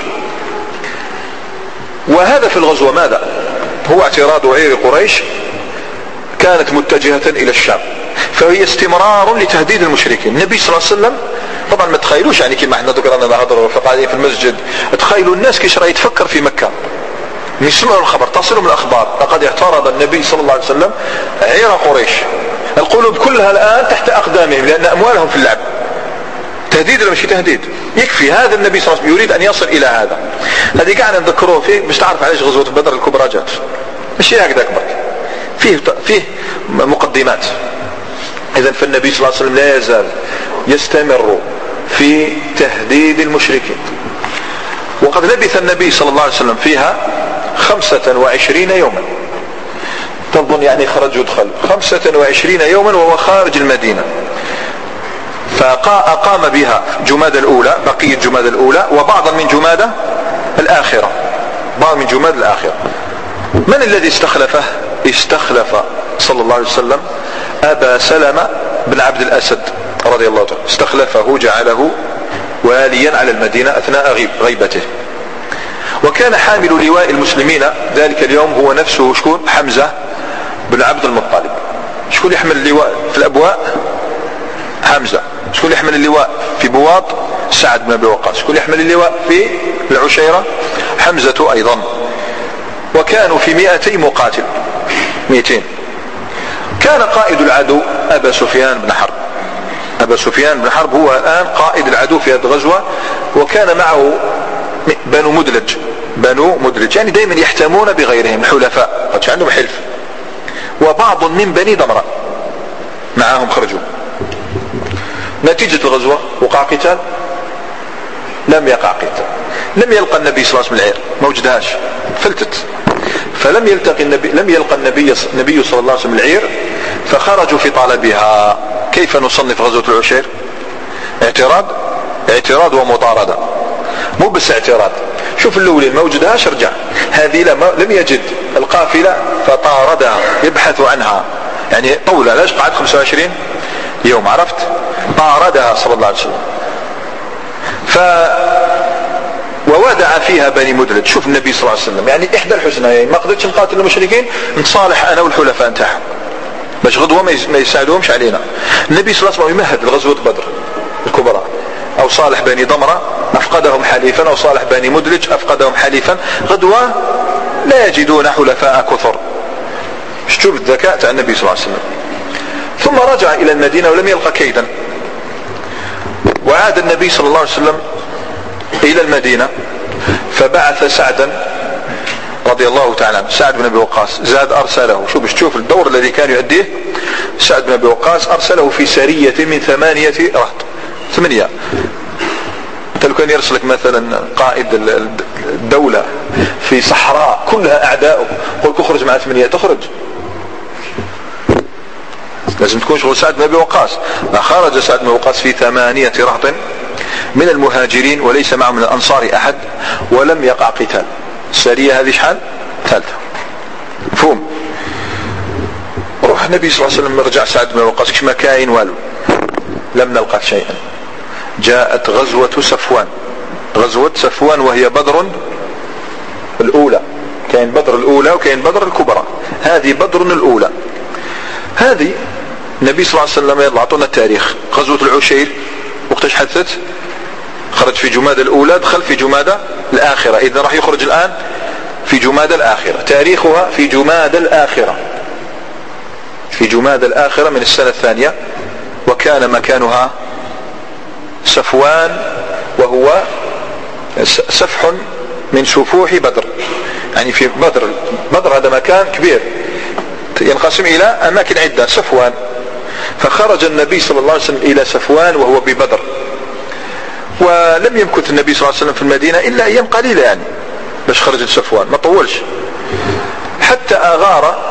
وهذا في الغزوة ماذا؟ هو اعتراض عير قريش كانت متجهة إلى الشام، فهي استمرار لتهديد المشركين. النبي صلى الله عليه وسلم طبعا ما تخيلوش يعني كما احنا ذكرنا نهضروا فقاعدين في المسجد، تخيلوا الناس كيش راه يتفكر في مكة، يسمعوا الخبر، تصلهم الأخبار لقد اعترض النبي صلى الله عليه وسلم عير قريش، القلوب كلها الآن تحت أقدامهم لأن أموالهم في اللعب. تهديد ولا مش تهديد؟ يكفي هذا النبي صلى الله عليه وسلم يريد أن يصل إلى هذا. هذه قاعد نذكروه فيه باش تعرف علاش غزوة بدر الكبرى جات، ماشي هكذا برك، فيه مقدمات. إذن فالنبي صلى الله عليه وسلم لا يزال يستمر في تهديد المشركين. وقد لبث النبي صلى الله عليه وسلم فيها 25 يوما. تظن يعني خرج يدخل 25 يوما وهو خارج المدينة. فأقام بها جمادى الأولى، بقية جمادى الأولى وبعضا من جمادى الآخرة، بعض من جمادى الآخرة. من الذي استخلفه؟ استخلف صلى الله عليه وسلم أبا سلمة بن عبد الأسد رضي الله عنه، استخلفه جعله واليا على المدينة أثناء غيبته. وكان حامل لواء المسلمين ذلك اليوم هو نفسه شكون؟ حمزة بن عبد المطلب. شكون يحمل اللواء في الأبواء؟ حمزة. شكون يحمل اللواء في بواط؟ سعد بن أبي وقاص. شكون يحمل اللواء في العشيرة؟ حمزة أيضا. وكانوا في 200 مقاتل، 200. كان قائد العدو أبا سفيان بن حرب. أبا سفيان بن حرب هو الآن قائد العدو في هذه الغزوة، وكان معه بنو مدلج. بنو مدلج يعني دائما يحتمون بغيرهم، الحلفاء قد عندهم حلف. وبعض من بني ضمرة معهم خرجوا. نتيجة الغزوة وقع قتال؟ لم يقع قتال. لم يلقى النبي صلى الله عليه وسلم العير، ما وجدهاش، فلتت. فلم يلتقي النبي، لم يلقى النبي صلى الله عليه وسلم العير، فخرجوا في طلبها. كيف نصنف غزوة العشير؟ اعتراض ومطاردة، مو بس اعتراض. شوف الأولين ما وجدهاش رجع، هذه لم يجد القافلة فطاردها يبحث عنها، يعني طولة. ليش قعد 25 يوم؟ عرفت؟ طاردها صلى الله عليه وسلم. وودع فيها بني مدلج. شوف النبي صلى الله عليه وسلم يعني إحدى الحسنيين، ما قدرتش نقاتل المشركين، نتصالح أنا والحلفاء نتاعهم باش غدوة ما يساعدوهمش علينا. النبي صلى الله عليه وسلم يمهد لغزوة بدر الكبرى، أو صالح بني ضمرة أفقدهم حليفا، أو صالح بني مدلج أفقدهم حليفا، غدوة لا يجدون حلفاء كثر. شوف الذكاء تاع النبي صلى الله عليه وسلم. ثم رجع إلى المدينة ولم يلقى كيدا، وعاد النبي صلى الله عليه وسلم إلى المدينة، فبعث سعدا رضي الله تعالى عنه، سعد بن أبي وقاص. زاد أرسله، شوف الدور الذي كان يؤديه سعد بن أبي وقاص، أرسله في سرية من 8 رهط. 8. انت لو كان يرسلك مثلا قائد الدولة في صحراء كلها أعداء، قل اخرج مع 8، تخرج؟ لازم تكون شغل سعد بن أبي وقاص. خرج سعد بن أبي وقاص في 8 رهط من المهاجرين، وليس معهم من الأنصار أحد، ولم يقع قتال. السرية هذه شحال؟ 3. مفهوم؟ روح النبي صلى الله عليه وسلم رجع سعد بن وقاص كما كاين والو، لم نلقى شيئا. جاءت غزوة صفوان، غزوة صفوان وهي بدر الأولى. كاين بدر الأولى وكاين بدر الكبرى، هذه بدر الأولى. هذه النبي صلى الله عليه وسلم يعطونا التاريخ. غزوة العشير وقتاش حدثت؟ خرج في جمادى الأولى، دخل في جمادى الآخرة، إذا راح يخرج الآن في جمادى الآخرة. تاريخها في جمادى الآخرة، في جمادى الآخرة من السنة الثانية. وكان مكانها صفوان، وهو سفح من سفوح بدر. يعني في بدر هذا مكان كبير ينقسم إلى أماكن عدة. صفوان، فخرج النبي صلى الله عليه وسلم إلى صفوان وهو ببدر. ولم يمكث النبي صلى الله عليه وسلم في المدينة إلا أيام قليلة، يعني باش خرج صفوان ما طولش حتى أغار.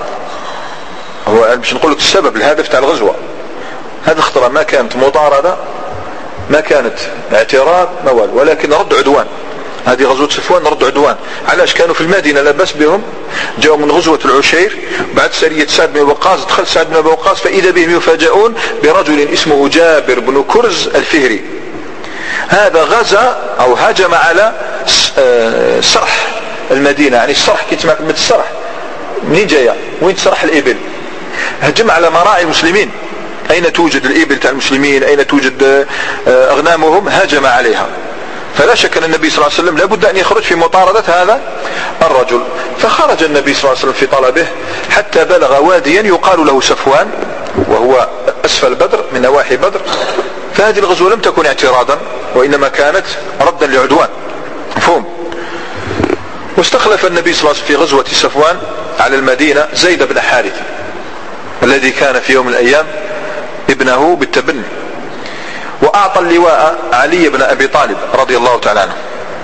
هو باش نقول لك السبب الهدف تاع الغزوة هذا الخطرة ما كانت مطاردة، ما كانت اعتراض موال، ولكن رد عدوان. هذه غزوة صفوان رد عدوان. علاش؟ كانوا في المدينة لا بأس بهم، جاءوا من غزوة العشير بعد سرية سعد بن وقاص. دخل سعد بن وقاص فإذا بهم يفاجئون برجل اسمه جابر بن كرز الفهري. هذا غزا أو هاجم على سرح المدينة. يعني السرح كي تسمع كلمة السرح منين جاية؟ وين تسرح الإبل؟ هجم على مراعي المسلمين، أين توجد الإبل تاع المسلمين، أين توجد أغنامهم، هاجم عليها. فلا شك أن النبي صلى الله عليه وسلم لابد أن يخرج في مطاردة هذا الرجل. فخرج النبي صلى الله عليه وسلم في طلبه حتى بلغ واديا يقال له صفوان، وهو أسفل بدر من نواحي بدر. فهذه الغزوة لم تكن اعتراضا، وإنما كانت ردا لعدوان. مفهوم؟ واستخلف النبي صلى الله عليه وسلم في غزوة صفوان على المدينة زيد بن حارثة، الذي كان في يوم من الأيام ابنه بالتبني. وأعطى اللواء علي بن أبي طالب رضي الله تعالى عنه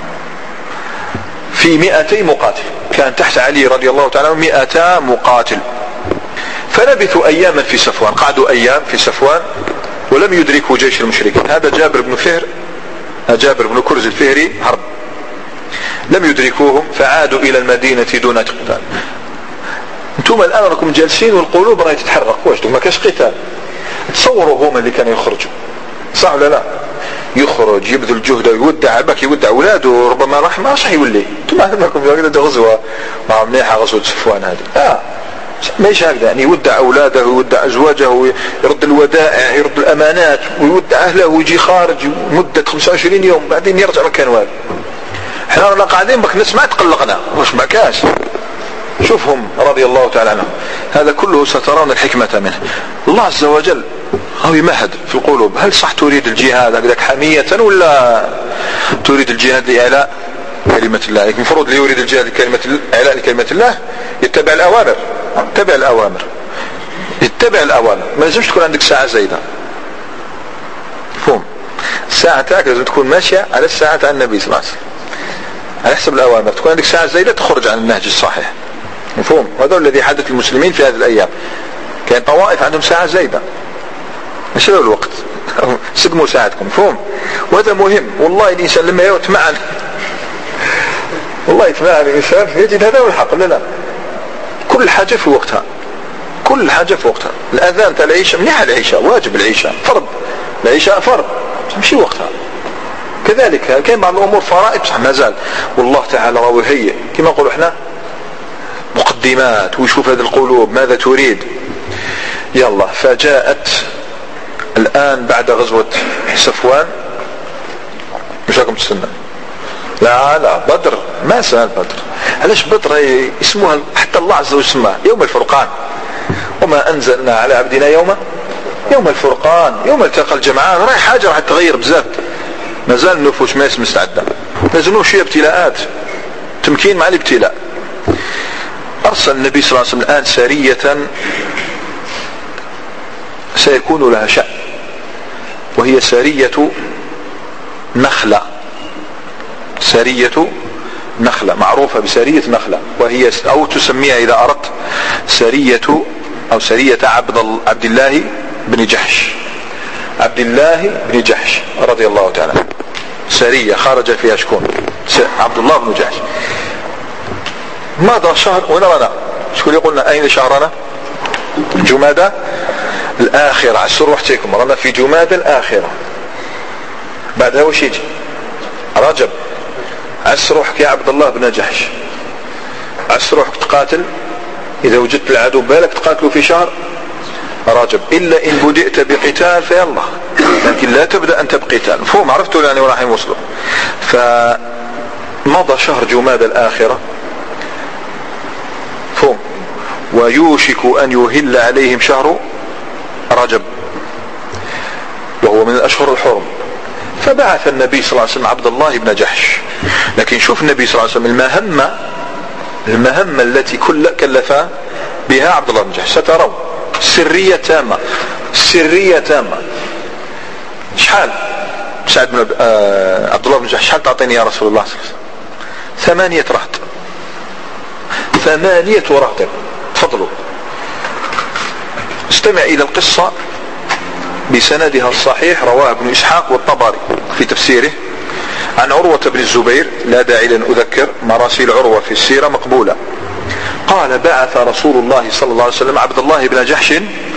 في 200 مقاتل. كان تحت علي رضي الله تعالى عنه 200 مقاتل. فلبثوا أياما في صفوان، قعدوا أيام في صفوان ولم يدركوا جيش المشركين. هذا جابر بن كرز الفهري هرب، لم يدركوهم فعادوا إلى المدينة دون قتال. انتم الآن راكم جالسين والقلوب راهي تتحرك، واش ما كاش قتال؟ تصوروا هما اللي كانوا يخرجوا، صح ولا لا؟ يخرج يبذل جهده ويودع باك يودع اولاده، ربما راح ما راح يولي. انتم عندكم غزوه مع مليحه غزوه صفوان هذه ماشي هكذا. يعني يودع اولاده ويودع ازواجه ويرد الودائع، يرد الامانات ويودع اهله ويجي خارج مده 25 يوم بعدين يرجع مكان والو. احنا رانا قاعدين بك نسمع تقلقنا، واش ما كاش؟ شوفهم رضي الله تعالى عنهم. هذا كله سترون الحكمة منه. الله عز وجل هو يمهد في القلوب. هل صح تريد الجهاد هكذاك حمية، ولا تريد الجهاد لإعلاء كلمة الله؟ المفروض اللي يريد الجهاد إعلاء كلمة الله يتبع الأوامر، يتبع الأوامر. ما لازمش تكون عندك ساعة زايدة. فهم؟ الساعة تاعك لازم تكون ماشية على الساعة تاع النبي صلى الله عليه وسلم، على حسب الأوامر. تكون عندك ساعة زايدة تخرج عن النهج الصحيح. مفهوم؟ وهذا الذي حدث للمسلمين في هذه الأيام. كان طوائف عندهم ساعة زايدة، مش له الوقت سقموا ساعتكم. مفهوم؟ وهذا مهم. والله الإنسان لما يتمعن والله يتمعن الإنسان يجد هذا هو الحق. لا كل حاجة في وقتها، كل حاجة في وقتها. الأذان تاع العشاء منيح، العشاء واجب، العشاء فرض، العشاء فرض تمشي وقتها. كذلك كاين بعض الأمور فرائض بصح مازال. والله تعالى راهو هي كما نقولوا احنا مقدمات ويشوف هذه القلوب ماذا تريد. يلا فجاءت الآن بعد غزوة صفوان. مش راكم تستنى؟ لا بدر ما سهل بدر. علاش بدر اسمها حتى الله عز وجل سماها يوم الفرقان. وما أنزلنا على عبدنا يوم الفرقان، يوم التقى الجمعان. راي حاجة راح تغير بزاف. مازال النفوس ما مستعدة، لازم شوية ابتلاءات، تمكين مع الابتلاء. أرسل النبي صلى الله عليه وسلم الآن سرية سيكون لها شأن، وهي سرية نخلة. سرية نخلة معروفة بسرية نخلة، وهي أو تسميها إذا أردت سرية عبد الله بن جحش. عبد الله بن جحش رضي الله تعالى. سرية خرج فيها شكون؟ عبد الله بن جحش. ماذا شهر ونرانا شكون يقولنا أين شهرنا؟ جمادى الآخرة 10 روح تيكم رانا في جماد الآخرة، بعدها وش يجي؟ رجب. 10 روحك يا عبد الله بن جحش، 10 روحك تقاتل إذا وجدت العدو بالك تقاتلوا في شهر رجب، إلا إن بدأت بقتال فيلا، لكن لا تبدأ أنت بقتال. مفهوم؟ عرفتوا يعني وراح يوصلوا. فمضى شهر جماد الآخرة، مفهوم، ويوشك أن يهل عليهم شهر رجب وهو من الأشهر الحرم. فبعث النبي صلى الله عليه وسلم عبد الله بن جحش. لكن شوف النبي صلى الله عليه وسلم المهمة التي كلف بها عبد الله بن جحش سترون سرية تامة، سرية تامة. شحال سعد بن عبد الله بن جحش شحال تعطيني يا رسول الله صلى الله عليه وسلم؟ 8 رهط، 8 رهط. تفضلوا استمع إلى القصة بسندها الصحيح، رواه ابن إسحاق والطبري في تفسيره عن عروة بن الزبير، لا داعي لأن أذكر مراسيل عروة في السيرة مقبولة. قال بعث رسول الله صلى الله عليه وسلم عبد الله بن جحش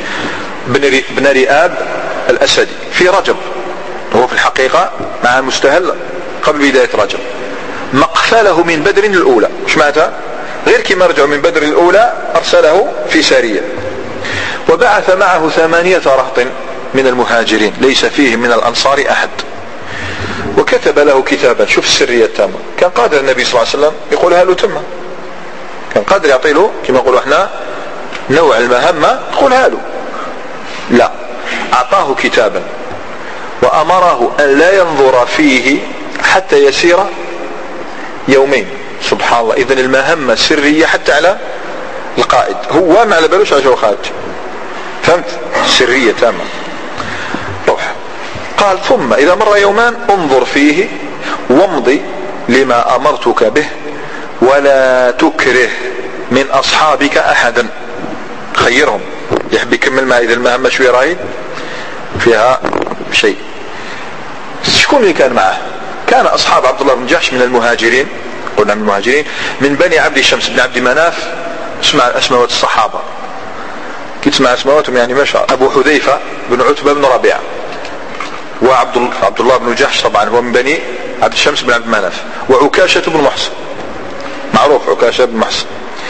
بن رئاب الأسدي في رجب، هو في الحقيقة مع المستهل قبل بداية رجب، مقفله من بدر الأولى. مش معناتها غير كما رجعوا من بدر الأولى أرسله في سارية، وبعث معه 8 رهط من المهاجرين ليس فيهم من الأنصار أحد، وكتب له كتابا. شوف السرية التامة. كان قادر النبي صلى الله عليه وسلم يقولها له تمه، كان قادر يعطي له كما نقولوا احنا نوع المهمة يقولها له، لا، أعطاه كتابا وأمره أن لا ينظر فيه حتى يسير يومين. سبحان الله. إذن المهمة سرية حتى على القائد، هو ما على بالوش على شو خارج. فهمت؟ سرية تامة. روح. قال ثم إذا مر يومان انظر فيه وامضي لما أمرتك به ولا تكره من أصحابك أحدا. خيرهم يحب يكمل ما إذا المهمة شوية رايد فيها شيء. شكون اللي كان معه؟ كان أصحاب عبد الله بن جحش من المهاجرين، قلنا من المهاجرين، من بني عبد الشمس بن عبد مناف. اسمع اسماوات الصحابة كي تسمع اسماواتهم يعني ما شاء. أبو حذيفة بن عتبة بن ربيعة، وعبد الله بن جحش طبعا هو من بني عبد الشمس بن عبد مناف، وعكاشة بن محصن معروف عكاشة بن محصن،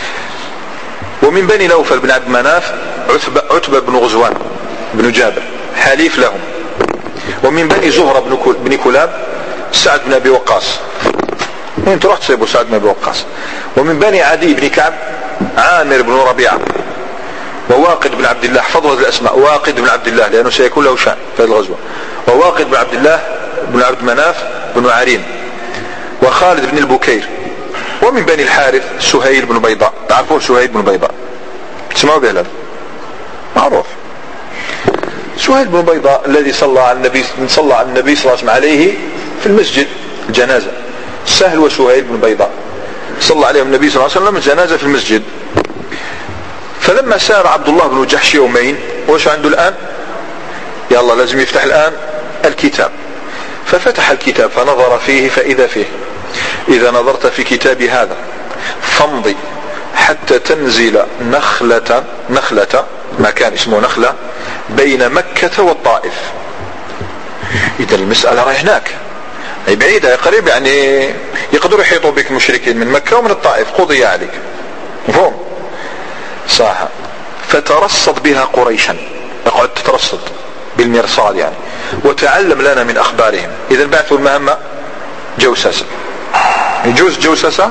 ومن بني نوفل بن عبد مناف عتبة بن غزوان بن جابر حليف لهم، ومن بني زهرة بن كلاب سعد بن أبي وقاص، وين تروح تصيبوا سعد بن أبي وقاص، ومن بني عدي بن كعب عامر بن ربيعة، وواقد بن عبد الله. احفظوا هذه الأسماء، واقد بن عبد الله لأنه سيكون له شأن في هذه الغزوة، وواقد بن عبد الله بن عبد مناف بن عرين، وخالد بن البكير، ومن بني الحارث سهيل بن بيضاء. تعرفون سهيل بن بيضاء؟ تسمعوا به؟ لا معروف. سهيل بن بيضاء الذي صلى على النبي صلى الله عليه وسلم عليه في المسجد الجنازة. سهل وسهيل بن بيضاء صلى عليهم النبي صلى الله عليه وسلم الجنازة في المسجد. فلما سار عبد الله بن جحش يومين، وش عنده الآن؟ يلا لازم يفتح الآن الكتاب. ففتح الكتاب فنظر فيه فإذا فيه: إذا نظرت في كتاب هذا فامضي حتى تنزل نخلة مكان اسمه نخلة بين مكة والطائف. إذا المسألة رايح هناك، أي بعيدة قريب، يعني يقدروا يحيطوا بك مشركين من مكة ومن الطائف، قضي عليك. مفهوم؟ صح. فترصد بها قريشا، اقعد تترصد بالمرصاد يعني، وتعلم لنا من أخبارهم. إذا بعثوا المهمة جوسسة. يجوز جوسسة؟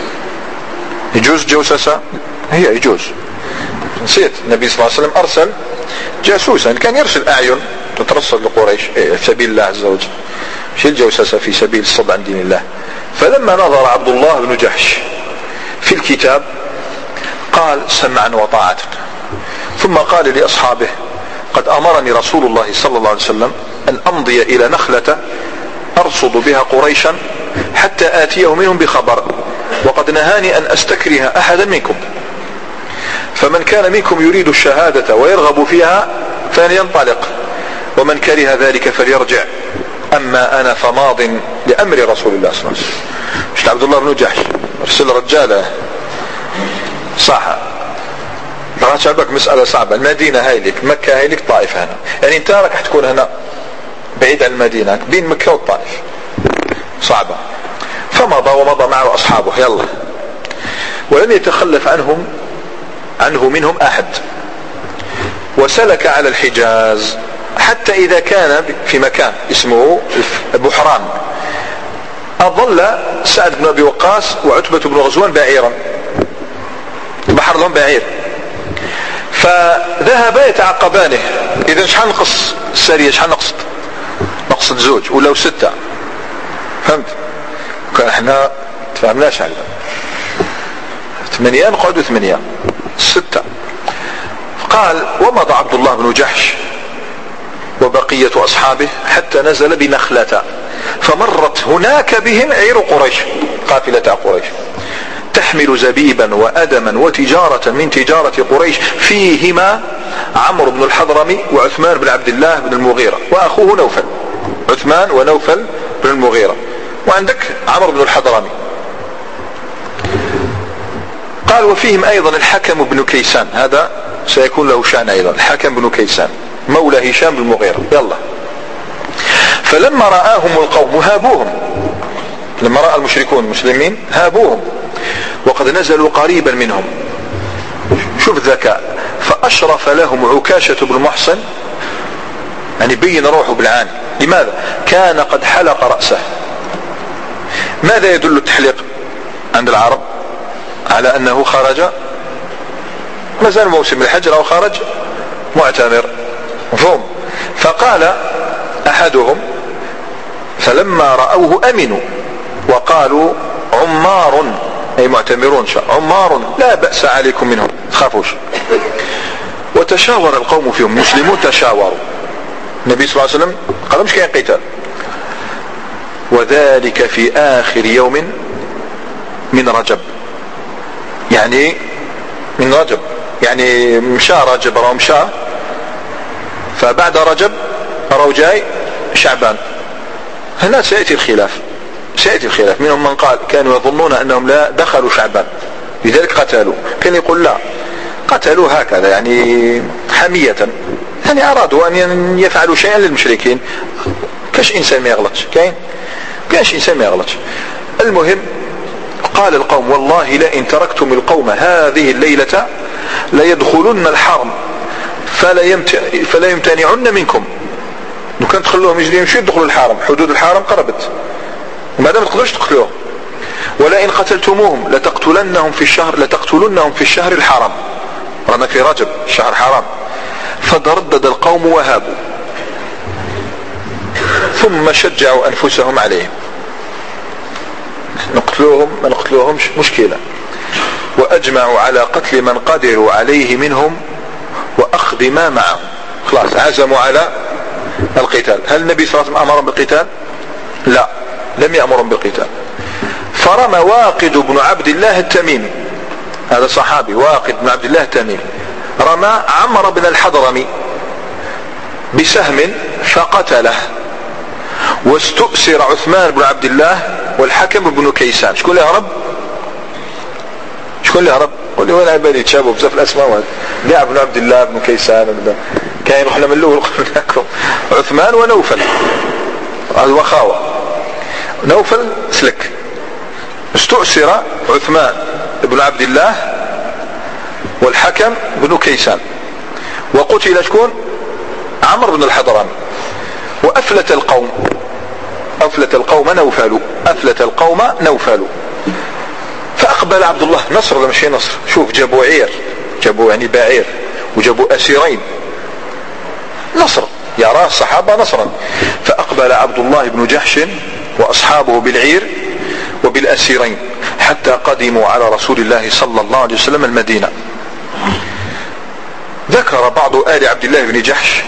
يجوز جوسسة؟ هي يجوز. نسيت النبي صلى الله عليه وسلم أرسل جاسوسا، كان يرسل أعين تترصد لقريش في سبيل الله عز وجل. شيل الجوسسة في سبيل الصد عن دين الله. فلما نظر عبد الله بن جحش في الكتاب قال: سمعا وطاعة. ثم قال لأصحابه: قد أمرني رسول الله صلى الله عليه وسلم أن أمضي إلى نخلة أرصد بها قريشا حتى آتيه منهم بخبر، وقد نهاني أن أستكره أحدا منكم، فمن كان منكم يريد الشهادة ويرغب فيها فلينطلق، ومن كره ذلك فليرجع، أما أنا فماض لأمر رسول الله صلى الله عليه وسلم. مش عبد الله بن جحش أرسل رجاله، صح، راح شعبك مسألة صعبة. المدينة هاي لك، مكة هاي لك، طائف هنا، يعني انت راح تكون هنا بعيد عن المدينة بين مكة والطائف، صعبة. ومضى معه أصحابه يلا، ولم يتخلف عنه منهم أحد، وسلك على الحجاز حتى إذا كان في مكان اسمه بحران أظل سعد بن أبي وقاص وعتبة بن غزوان بعيرا، بحر لهم بعير، فذهبا يتعقبانه. إذا شحال نقص السرية، شحال نقصد زوج ولو 6، فهمت؟ كان احنا تفهمناش على 8 نقعدوا 8 6. قال ومضى عبد الله بن جحش وبقية أصحابه حتى نزل بنخلة، فمرت هناك بهم عير قريش، قافلة قريش تحمل زبيبا وأدما وتجارة من تجارة قريش، فيهما عمرو بن الحضرمي وعثمان بن عبد الله بن المغيرة وأخوه نوفل، عثمان ونوفل بن المغيرة، وعندك عمرو بن الحضرمي. قال وفيهم أيضا الحكم بن كيسان، هذا سيكون له شأن أيضا، الحكم بن كيسان مولى هشام بن المغيرة. يلا، فلما رآهم القوم هابوهم، لما رأى المشركون المسلمين هابوهم وقد نزلوا قريبا منهم، شوف ذكاء، فأشرف لهم عكاشة بن محصن، يعني بين روحه بالعاني. لماذا؟ كان قد حلق رأسه. ماذا يدل التحليق عند العرب؟ على أنه خرج ما زال موسم الحج أو خرج معتمر، مفهوم؟ فقال أحدهم فلما رأوه أمنوا وقالوا عمار، أي معتمرون، عمار لا بأس عليكم منهم، تخافوش. وتشاور القوم فيهم، مسلمون تشاوروا، النبي صلى الله عليه وسلم قال مش كاين قتال. وذلك في آخر يوم من رجب، يعني من رجب، يعني مشى رجب، راه مشى، فبعد رجب راه جاي شعبان. هنا سيأتي الخلاف، منهم من قال كانوا يظنون أنهم لا دخلوا شعبان لذلك قتلوا، كان يقول لا، قتلوا هكذا يعني حمية، يعني أرادوا أن يفعلوا شيئا للمشركين. كاش إنسان ما يغلطش، كاش إنسان ما يغلطش. المهم قال القوم والله لئن تركتم القوم هذه الليلة ليدخلن الحرم فلا يمتنعن منكم. لو كان تخلوهم يمشوا يدخلوا الحرم، حدود الحرم قربت، وماذا ما تقدرش تقتلوهم. ولئن قتلتموهم لتقتلنهم في الشهر الحرام، رانا في رجب الشهر حرام. فتردد القوم وهابوا، ثم شجعوا أنفسهم عليهم، نقتلوهم ما نقتلوهمش مشكلة، وأجمعوا على قتل من قدروا عليه منهم وأخذ ما معهم، خلاص عزموا على القتال. هل النبي صلى الله عليه وسلم أمرهم بالقتال؟ لا، لم يأمرهم بالقتال. فرمى واقد بن عبد الله التميمي، هذا صحابي، واقد بن عبد الله التميمي، رمى عمرو بن الحضرمي بسهم فقتله، واستؤسر عثمان بن عبد الله والحكم بن كيسان. شكون اللي هرب؟ قولي وين عبالي تشابه بزاف الاسماء، لا بن عبد الله بن كيسان كاين، احنا من الاول قلنا لكم عثمان ونوفل، الوخاوة نوفل سلك. استؤسر عثمان بن عبد الله والحكم بن كيسان، وقتل شكون؟ عمرو بن الحضرمي. وأفلت القوم نوفل. فأقبل عبد الله، نصر ولا ماشي نصر؟ شوف جابوا عير، جابوا يعني بعير، وجابوا أسيرين، نصر، يرى الصحابة نصرا. فأقبل عبد الله بن جحش وأصحابه بالعير وبالأسيرين حتى قدموا على رسول الله صلى الله عليه وسلم المدينة. ذكر بعض آل عبد الله بن جحش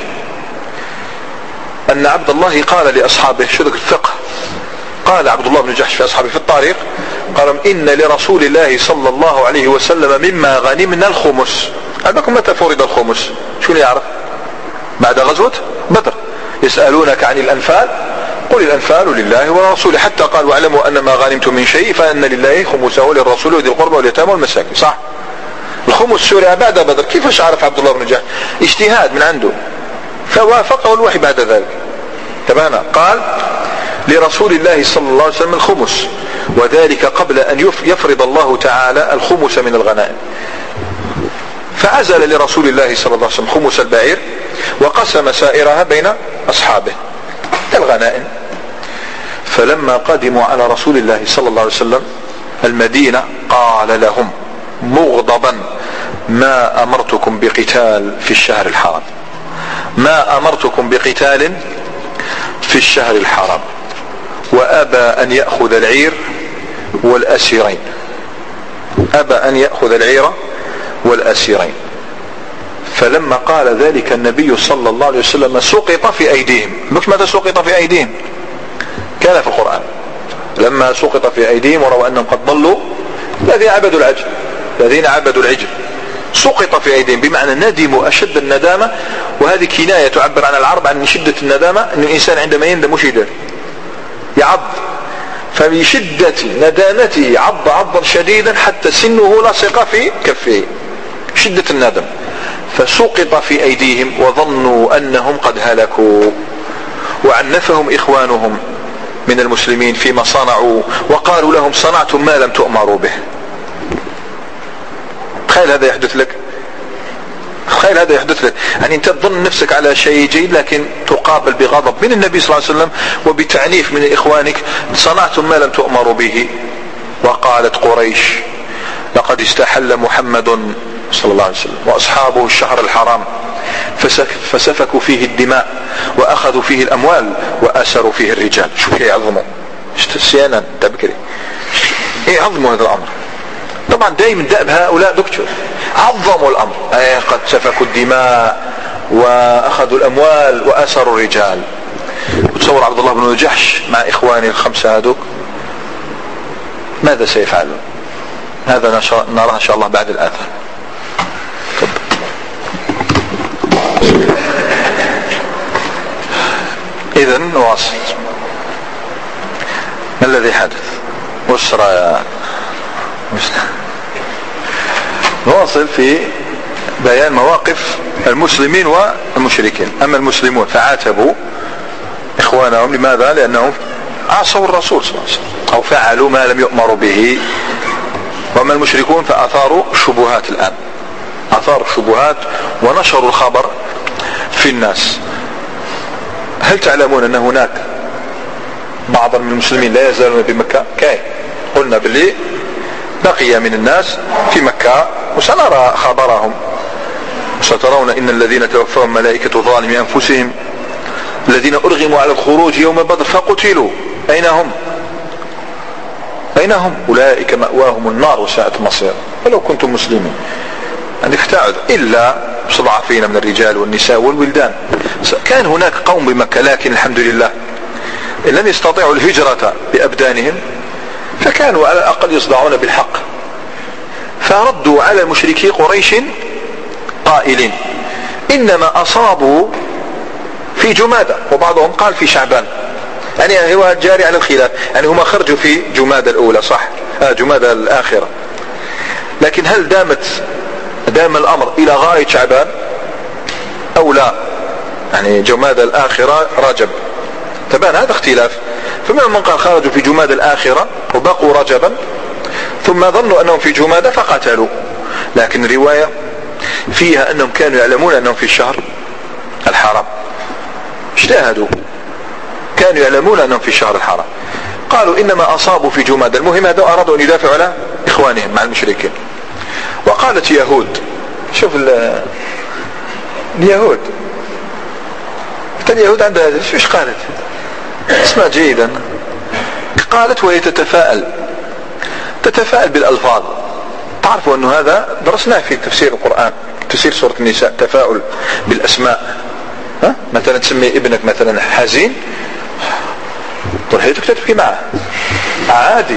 أن عبد الله قال لأصحابه، شو ذلك الفقه، قال عبد الله بن جحش في أصحابه في الطريق، قال إن لرسول الله صلى الله عليه وسلم مما غنمنا الخمس. عندكم متى فرض الخمس؟ شو اللي يعرف؟ بعد غزوة بدر. يسألونك عن الأنفال، قل الأنفال لله ورسوله، حتى قال واعلموا أن ما غنمتم من شيء فأن لله خمسه للرسول وذي القربى واليتامى والمساكين، صح؟ الخمس شرع بعد بدر. كيفاش عرف عبد الله بن جحش؟ اجتهاد من عنده فوافقه الوحي بعد ذلك. تبعنا قال لرسول الله صلى الله عليه وسلم الخمس، وذلك قبل أن يفرض الله تعالى الخمس من الغنائم. فعزل لرسول الله صلى الله عليه وسلم خمس البعير وقسم سائرها بين أصحابه الغنائم. فلما قدموا على رسول الله صلى الله عليه وسلم المدينة قال لهم مغضبا ما أمرتكم بقتال في الشهر الحرام، ما أمرتكم بقتال في الشهر الحرام، وأبى أن يأخذ العير والأسيرين، أبى أن يأخذ العير والأسيرين. فلما قال ذلك النبي صلى الله عليه وسلم سقط في أيديهم. مش ماذا سقط في أيديهم؟ كان في القرآن لما سقط في أيديهم ورأوا أنهم قد ضلوا الذين عبدوا العجل سقط في أيديهم، بمعنى ندموا أشد الندامة. وهذه كناية تعبر عن العرب عن شدة الندامة، أن الإنسان عندما يندم وش يدير؟ يعض. فبشدة ندامته عض عضا شديدا حتى سنه لصق في كفيه، شدة الندم. فسقط في أيديهم وظنوا أنهم قد هلكوا، وعنفهم إخوانهم من المسلمين فيما صنعوا وقالوا لهم صنعتم ما لم تؤمروا به. تخيل هذا يحدث لك، تخيل هذا يحدث لك، يعني انت تظن نفسك على شيء جيد لكن تقابل بغضب من النبي صلى الله عليه وسلم وبتعنيف من إخوانك، صنعتم ما لم تؤمروا به. وقالت قريش لقد استحل محمد صلى الله عليه وسلم وأصحابه الشهر الحرام فسفكوا فيه الدماء وأخذوا فيه الأموال وأسروا فيه الرجال. شوف يعظموا السيانة تبكري يعظموا هذا الأمر. طبعا دائما دأب هؤلاء دكتور عظموا الأمر، قد سفكوا الدماء وأخذوا الأموال وأسروا الرجال. وتصور عبد الله بن جحش مع إخواني الخمسة هذوك ماذا سيفعلون؟ هذا نراه إن شاء الله بعد الآثار. إذن نواصل. ما الذي حدث؟ وش نواصل في بيان مواقف المسلمين والمشركين. أما المسلمون فعاتبوا إخوانهم، لماذا؟ لأنهم عصوا الرسول صلى الله عليه وسلم أو فعلوا ما لم يؤمروا به. وأما المشركون فأثاروا شبهات، الآن أثاروا شبهات ونشروا الخبر في الناس. هل تعلمون أن هناك بعض من المسلمين لا يزالون بمكة؟ كاين، قلنا باللي بقي من الناس في مكة وسنرى خبرهم. سترون إن الذين توفاهم ملائكة ظالمي أنفسهم الذين أرغموا على الخروج يوم بدر فقتلوا أين هم؟ أولئك مأواهم النار وساءت المصير ولو كنتم مسلمين. يعني افتعد إلا مستضعفين من الرجال والنساء والولدان. كان هناك قوم بمكة لكن الحمد لله لم يستطيعوا الهجرة بأبدانهم، فكانوا على الأقل يصدعون بالحق. فردوا على مشركي قريش قائلين إنما أصابوا في جمادة، وبعضهم قال في شعبان، يعني هو جاري على الخلاف، يعني هم خرجوا في جمادة الأولى صح، جمادة الآخرة. لكن هل دام الأمر إلى غاية شعبان أو لا؟ يعني جمادة الآخرة رجب، تبان هذا اختلاف. فمنهم من قال خرجوا في جمادة الآخرة وبقوا رجبا ثم ظنوا أنهم في جمادة فقتلوا. لكن الرواية فيها أنهم كانوا يعلمون أنهم في الشهر الحرام، اجتهدوا، كانوا يعلمون أنهم في الشهر الحرام. قالوا إنما أصابوا في جمادة. المهم هذا أرادوا أن يدافعوا على إخوانهم مع المشركين. وقالت يهود، شوف اليهود، اليهود عندها ايش قالت؟ اسمع جيدا. قالت وهي تتفاءل بالألفاظ. تعرفوا أنه هذا درسناه في تفسير القرآن، تفسير سورة النساء، تفاؤل بالأسماء. مثلا تسمي ابنك مثلا حزين تروح تبكي معه عادي،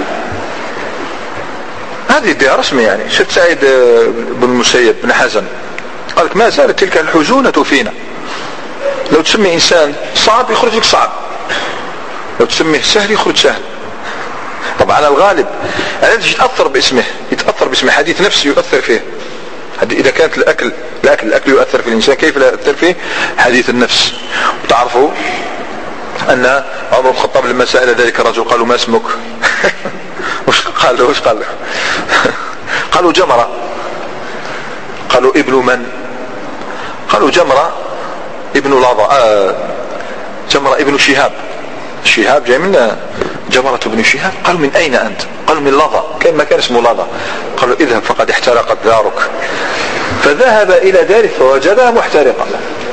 هذه ادعاء رسمي. يعني شفت سعيد بن المسيب بن حزن قال لك ما زالت تلك الحزونة فينا. لو تسمي إنسان صعب يخرج لك صعب، لو تسميه سهل يخرج سهل. طبعا على الغالب الذي يتأثر باسمه حديث نفسي يؤثر فيه. إذا كانت الأكل يؤثر في الإنسان، كيف لا يؤثر فيه حديث النفس؟ وتعرفوا أن عمر بن الخطاب لما سأل ذلك الرجل قالوا ما اسمك؟ وش قال له؟ قالوا جمرة. قالوا ابن من؟ قالوا جمرة ابن لظى، جمرة ابن شهاب جاي من جمرة ابن شهاب. قالوا من أين أنت؟ قالوا من لظى، كان ما كان اسمه لظى. قالوا اذهب فقد احترقت دارك. فذهب إلى داره فوجدها محترقة.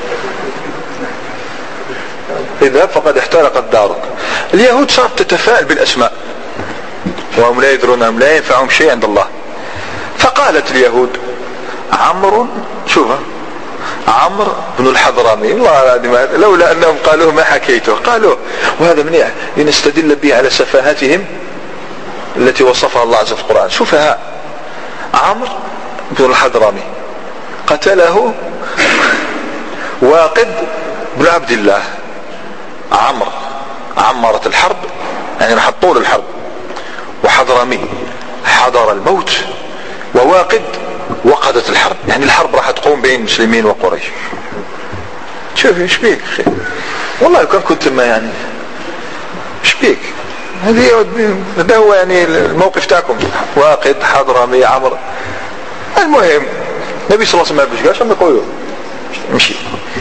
اذهب فقد احترقت دارك. اليهود صارت تتفاءل بالأسماء وهم لا يدرون أم لا ينفعهم شيء عند الله. فقالت اليهود عمرو، شوف عمرو بن الحضرمي، لولا أنهم قالوه ما حكيته، قالوه. وهذا من لنستدل به على سفاهتهم التي وصفها الله عز وجل في القرآن. سفهاء. عمرو بن الحضرمي قتله واقد بن عبد الله. عمرو عمرت الحرب، يعني راح طول الحرب، وحضرمي حضر الموت، وواقد وقدت الحرب، يعني الحرب راح تقوم بين المسلمين وقريش. شوف ايش بيك والله لو كنت ما يعني ايش بيك، هذا هو يعني الموقف تاعكم. واقد حضرمي عمرو. المهم النبي صلى الله عليه وسلم ما قالش ما يقولوا مشي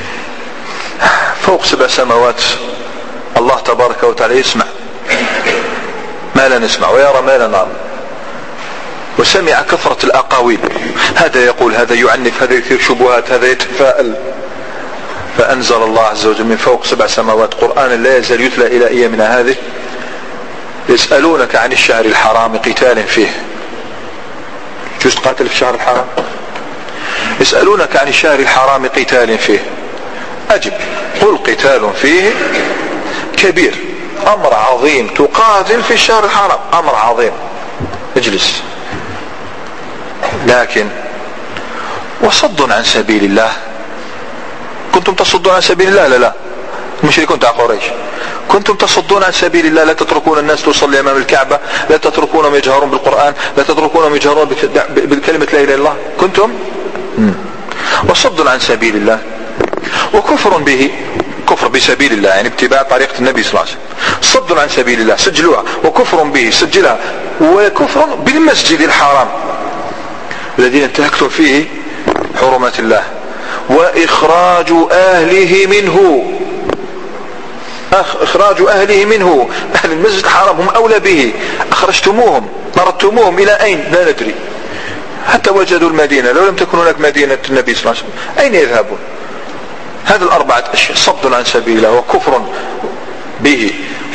فوق 7 سماوات. الله تبارك وتعالى يسمع ما لا نسمع ويرى ما لا نرى، وسمع كثرة الأقاويل، هذا يقول، هذا يعنف، هذا يثير شبهات، هذا يتفاءل. فأنزل الله عز وجل من فوق 7 سماوات قرآنا لا يزال يتلى إلى أيامنا هذه. يسألونك عن الشهر الحرام قتال فيه. جوز تقاتل في الشهر الحرام؟ يسألونك عن الشهر الحرام قتال فيه، أجب قل قتال فيه كبير، أمر عظيم، تقاتل في الشهر الحرام أمر عظيم، اجلس. لكن وصد عن سبيل الله. كنتم تصدون عن سبيل الله؟ لا المشركون تاع قريش، كنتم تصدون عن سبيل الله، لا تتركون الناس تصلي امام الكعبة، لا تتركونهم يجهرون بالقرآن، لا تتركونهم يجهرون بكلمة لا اله الا الله. كنتم وصد عن سبيل الله وكفر به، كفر بسبيل الله يعني اتباع طريقة النبي صلى الله عليه وسلم. صد عن سبيل الله سجلوها، وكفر به سجلها، وكفر بالمسجد الحرام الذين انتهكتم فيه حرمات الله، وإخراج أهله منه، إخراج أهله منه. أهل المسجد الحرام هم أولى به، أخرجتموهم، طردتموهم إلى أين لا ندري، حتى وجدوا المدينة، لو لم تكن هناك مدينة النبي صلى الله عليه وسلم أين يذهبون؟ هذه الأربعة أشياء: صد عن سبيل الله، وكفر به،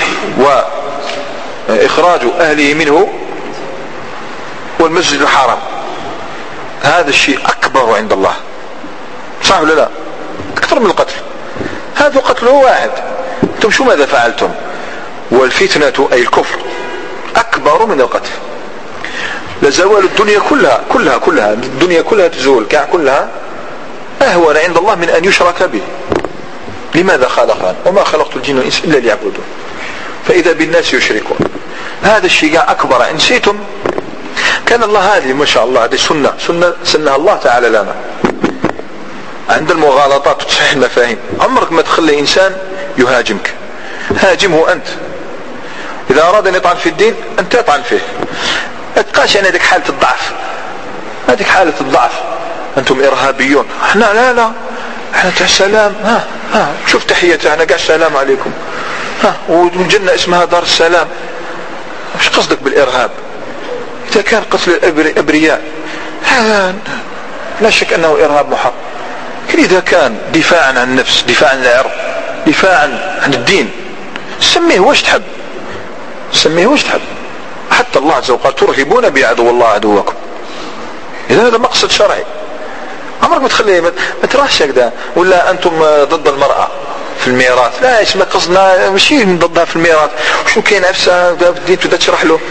وإخراج أهله منه، والمسجد الحرام. هذا الشيء أكبر عند الله، صح ولا لا؟ أكثر من القتل. هذا قتله واحد، أنتم شو ماذا فعلتم؟ والفتنة أي الكفر أكبر من القتل. لزوال الدنيا كلها الدنيا كلها تزول كلها أهون عند الله من أن يشرك به. لماذا خلقنا؟ وما خلقت الجن والإنس إلا ليعبدون. فإذا بالناس يشركون، هذا الشيء أكبر. إن نسيتم كان الله، هذه ما شاء الله هذه سنة الله تعالى لنا عند المغالطات وتصحيح المفاهيم. عمرك ما تخلي إنسان يهاجمك، هاجمه أنت. إذا أراد أن يطعن في الدين أنت يطعن فيه، لا تبقاش يعني هذيك حالة الضعف، هذيك حالة الضعف. أنتم إرهابيون، احنا لا احنا تاع السلام، شوف تحية تاعنا قاع السلام عليكم، والجنة اسمها دار السلام. مش قصدك بالإرهاب؟ إذا كان قتل الأبرياء هذا لا شك أنه إرهاب محرم، لكن إذا كان دفاعا عن النفس، دفاعا عن العرض، دفاعا عن الدين، سميه واش تحب، سميه واش تحب. حتى الله عز وجل ترهبون بعدو الله عدوكم. إذا هذا مقصد شرعي. عمرك ما تخليه ما تراش هكذا. ولا أنتم ضد المرأة في الميراث؟ لا، اسمه قصدنا ماشي ضدها في الميراث، وشو كاين عفسة في الدين تبدا تشرح له.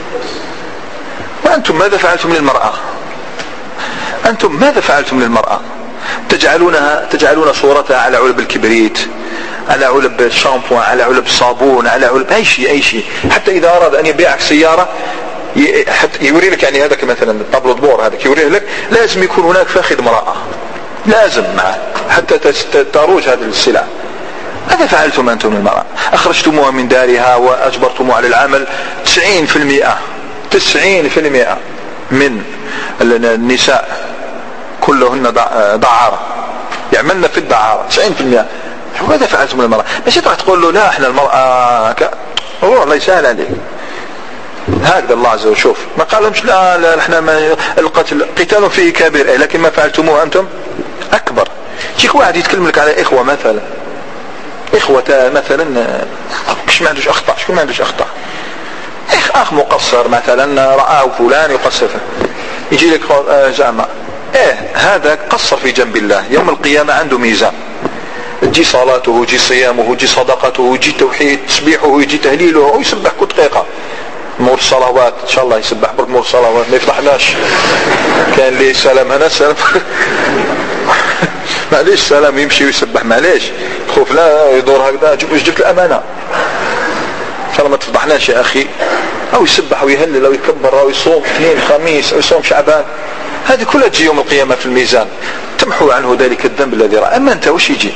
وأنتم ماذا فعلتم للمرأة؟ أنتم ماذا فعلتم للمرأة؟ تجعلون صورتها على علب الكبريت، على علب الشامبوان، على علب الصابون، على علب أي شيء. حتى إذا أراد أن يبيعك سيارة يوري لك يعني هذاك مثلا الطابلو دبور هذاك يوريه لك لازم يكون هناك فاخذ امرأة لازم معه حتى تروج هذه السلع. ماذا فعلتم أنتم المرأة؟ أخرجتموها من دارها وأجبرتموها على العمل. 90% من النساء كلهن دعارة يعملن في الدعارة 90%. ماذا فعلتم المرأة؟ ماشي تقول له لا احنا المرأة والله يسهل عليك هكذا الله عز وجل. شوف ما قالهمش لا احنا القتل قتال فيه كبير لكن ما فعلتموه أنتم أكبر. شيك واحد يتكلم لك على إخوة مثلا إخوة مثلا ما عندوش أخطاء. شكون ما عندوش أخطاء؟ أخ مقصر مثلا رآه فلان يقصر يجي لك زعما هذا قصر في جنب الله يوم القيامة عنده ميزان. تجي صلاته يجي صيامه يجي صدقته يجي توحيد تسبيحه يجي تهليله ويسبح كل دقيقة. مور الصلوات ان شاء الله يسبح برك مور الصلوات ما يفضحناش. كان لي سلام هنا سلام معليش سلام يمشي ويسبح معليش خوف لا يدور هكذا جبت الامانة ان شاء الله ما تفضحناش يا اخي. او يسبح ويهلل او يكبر او يصوم اثنين خميس او يصوم شعبان. هذه كلها تجي يوم القيامة في الميزان تمحو عنه ذلك الذنب الذي رأى. اما انت وش يجي؟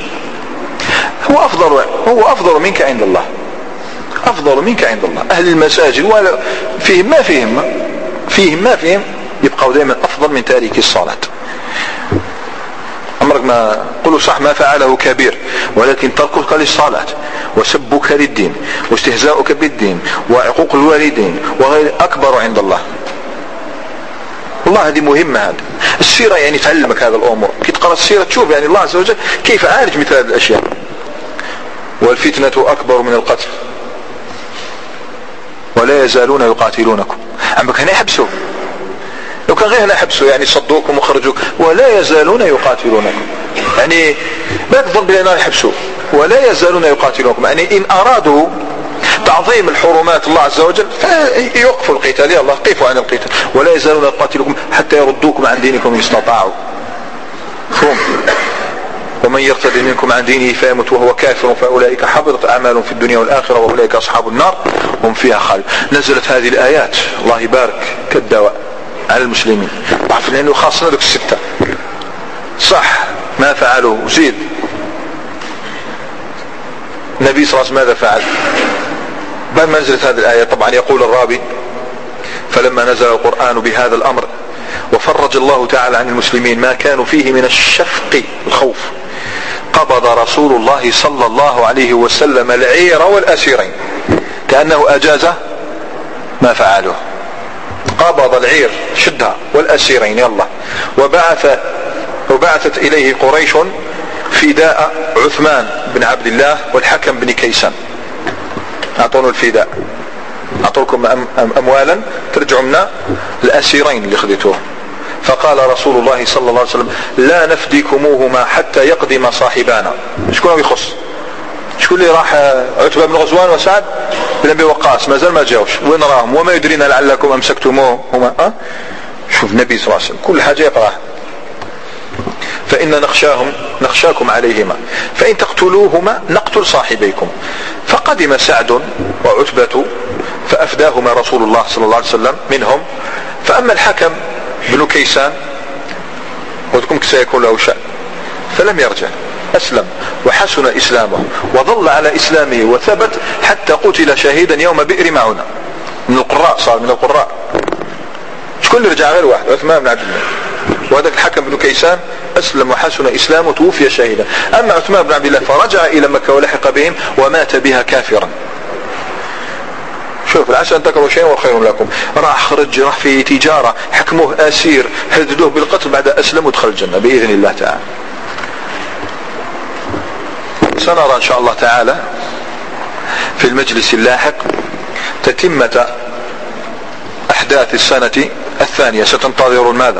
هو افضل منك عند الله. أفضل منك عند الله. أهل المساجد فيهم ما فيهم يبقوا دائما أفضل من تارك الصلاة. أمرك ما قلوا صح ما فعله كبير ولكن تركك للصلاة وسبك للدين واستهزاؤك بالدين وعقوق الوالدين وغير أكبر عند الله. والله هذه مهمة. هذا السيرة يعني تعلمك هذا الأمور. كي تقرأ السيرة تشوف يعني الله عز وجل كيف عالج مثل هذه الأشياء. والفتنة أكبر من القتل ولا يزالون يقاتلونكم. عمك هنا يحبسوا لو كان غير هنا يحبسوا يعني صدوكم وخرجوك ولا يزالون يقاتلونكم يعني ما تظن بأننا يحبسوا ولا يزالون يقاتلونكم يعني إن أرادوا تعظيم الحرمات الله عز وجل فيوقفوا القتال. يا الله قفوا عن القتال ولا يزالون يقاتلوكم حتى يردوكم عن دينكم إن استطاعوا. ومن يرتد منكم عن دينه فيمت وهو كافر فأولئك حبطت أعمالهم في الدنيا والآخرة وأولئك أصحاب النار هم فيها خالد. نزلت هذه الآيات الله يبارك كالدواء على المسلمين. تعرف لأنه خاصنا ذلك الستة صح ما فعلوا وزيد. النبي صلى الله عليه وسلم ماذا فعل بعد ما نزلت هذه الآية؟ طبعا يقول الرابي فلما نزل القرآن بهذا الأمر وفرج الله تعالى عن المسلمين ما كانوا فيه من الشفق الخوف قبض رسول الله صلى الله عليه وسلم العير والأسيرين كأنه أجاز ما فعلوه. قبض العير شدها والأسيرين يلا وبعثت إليه قريش فداء عثمان بن عبد الله والحكم بن كيسان. أعطونا الفداء أعطوكم أموالا ترجعوا منا الأسيرين اللي خذيتوه. فقال رسول الله صلى الله عليه وسلم لا نفديكموهما حتى يقدم صاحبانا. شكون يخص؟ شكون اللي راح؟ عتبة بن غزوان وسعد بن أبي وقاص ما زال ما جاوش. وين راهم؟ وما يدرينا لعلكم أمسكتموهما. شوف النبي صلى الله عليه وسلم كل حاجة يقراها. فإن نخشاكم عليهما فإن تقتلوهما نقتل صاحبيكم. فقدم سعد وعتبة فأفداهما رسول الله صلى الله عليه وسلم منهم. فأما الحكم بن كيسان وذكم سيكون له شأن فلم يرجع أسلم وحسن إسلامه وظل على إسلامه وثبت حتى قتل شهيدا يوم بئر معونة. من القراء صار من القراء. شكون اللي رجع؟ غير واحد عثمان بن عبد الله. وهذا الحكم بن كيسان أسلم وحسن إسلامه توفي شهيدا. أما عثمان بن عبد الله فرجع إلى مكة ولحق بهم ومات بها كافرا. شوف العسى أن تكرهوا شيئا وخير لكم. راح في تجارة حكموه أسير هددوه بالقتل بعد أسلم ودخل الجنة بإذن الله تعالى. سنرى إن شاء الله تعالى في المجلس اللاحق تتمة أحداث السنة الثانية. ستنتظرون ماذا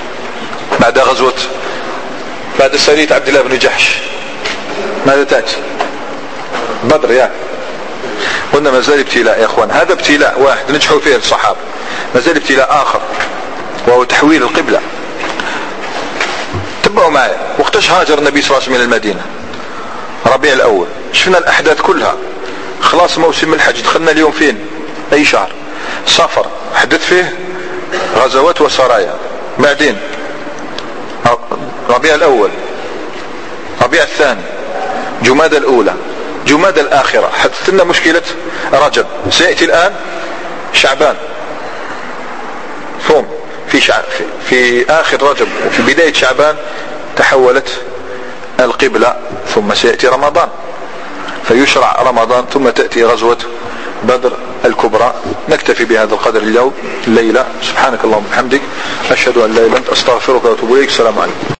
بعد سرية عبد الله بن جحش؟ ماذا تأتي؟ بدر يعني. قلنا ما زال ابتلاء يا اخوان. هذا ابتلاء واحد نجحوا فيه الصحابة. ما زال ابتلاء آخر وهو تحويل القبلة. تبعوا معي وقتاش هاجر النبي صلى الله عليه وسلم من المدينة؟ ربيع الأول. شفنا الأحداث كلها. خلاص موسم الحج دخلنا اليوم فين؟ أي شهر؟ صفر. حدث فيه غزوات وسرايا. بعدين ربيع الأول، ربيع الثاني، جمادى الأولى، جمادى الآخرة، حدث لنا مشكلة رجب. سيأتي الآن شعبان، ثم في آخر رجب وفي بداية شعبان تحولت القبلة، ثم سيأتي رمضان فيشرع رمضان، ثم تأتي غزوة بدر الكبرى. نكتفي بهذا القدر اليوم الليلة. سبحانك اللهم وبحمدك، أشهد أن لا إله إلا أنت، أستغفرك وأتوب إليك. السلام عليكم.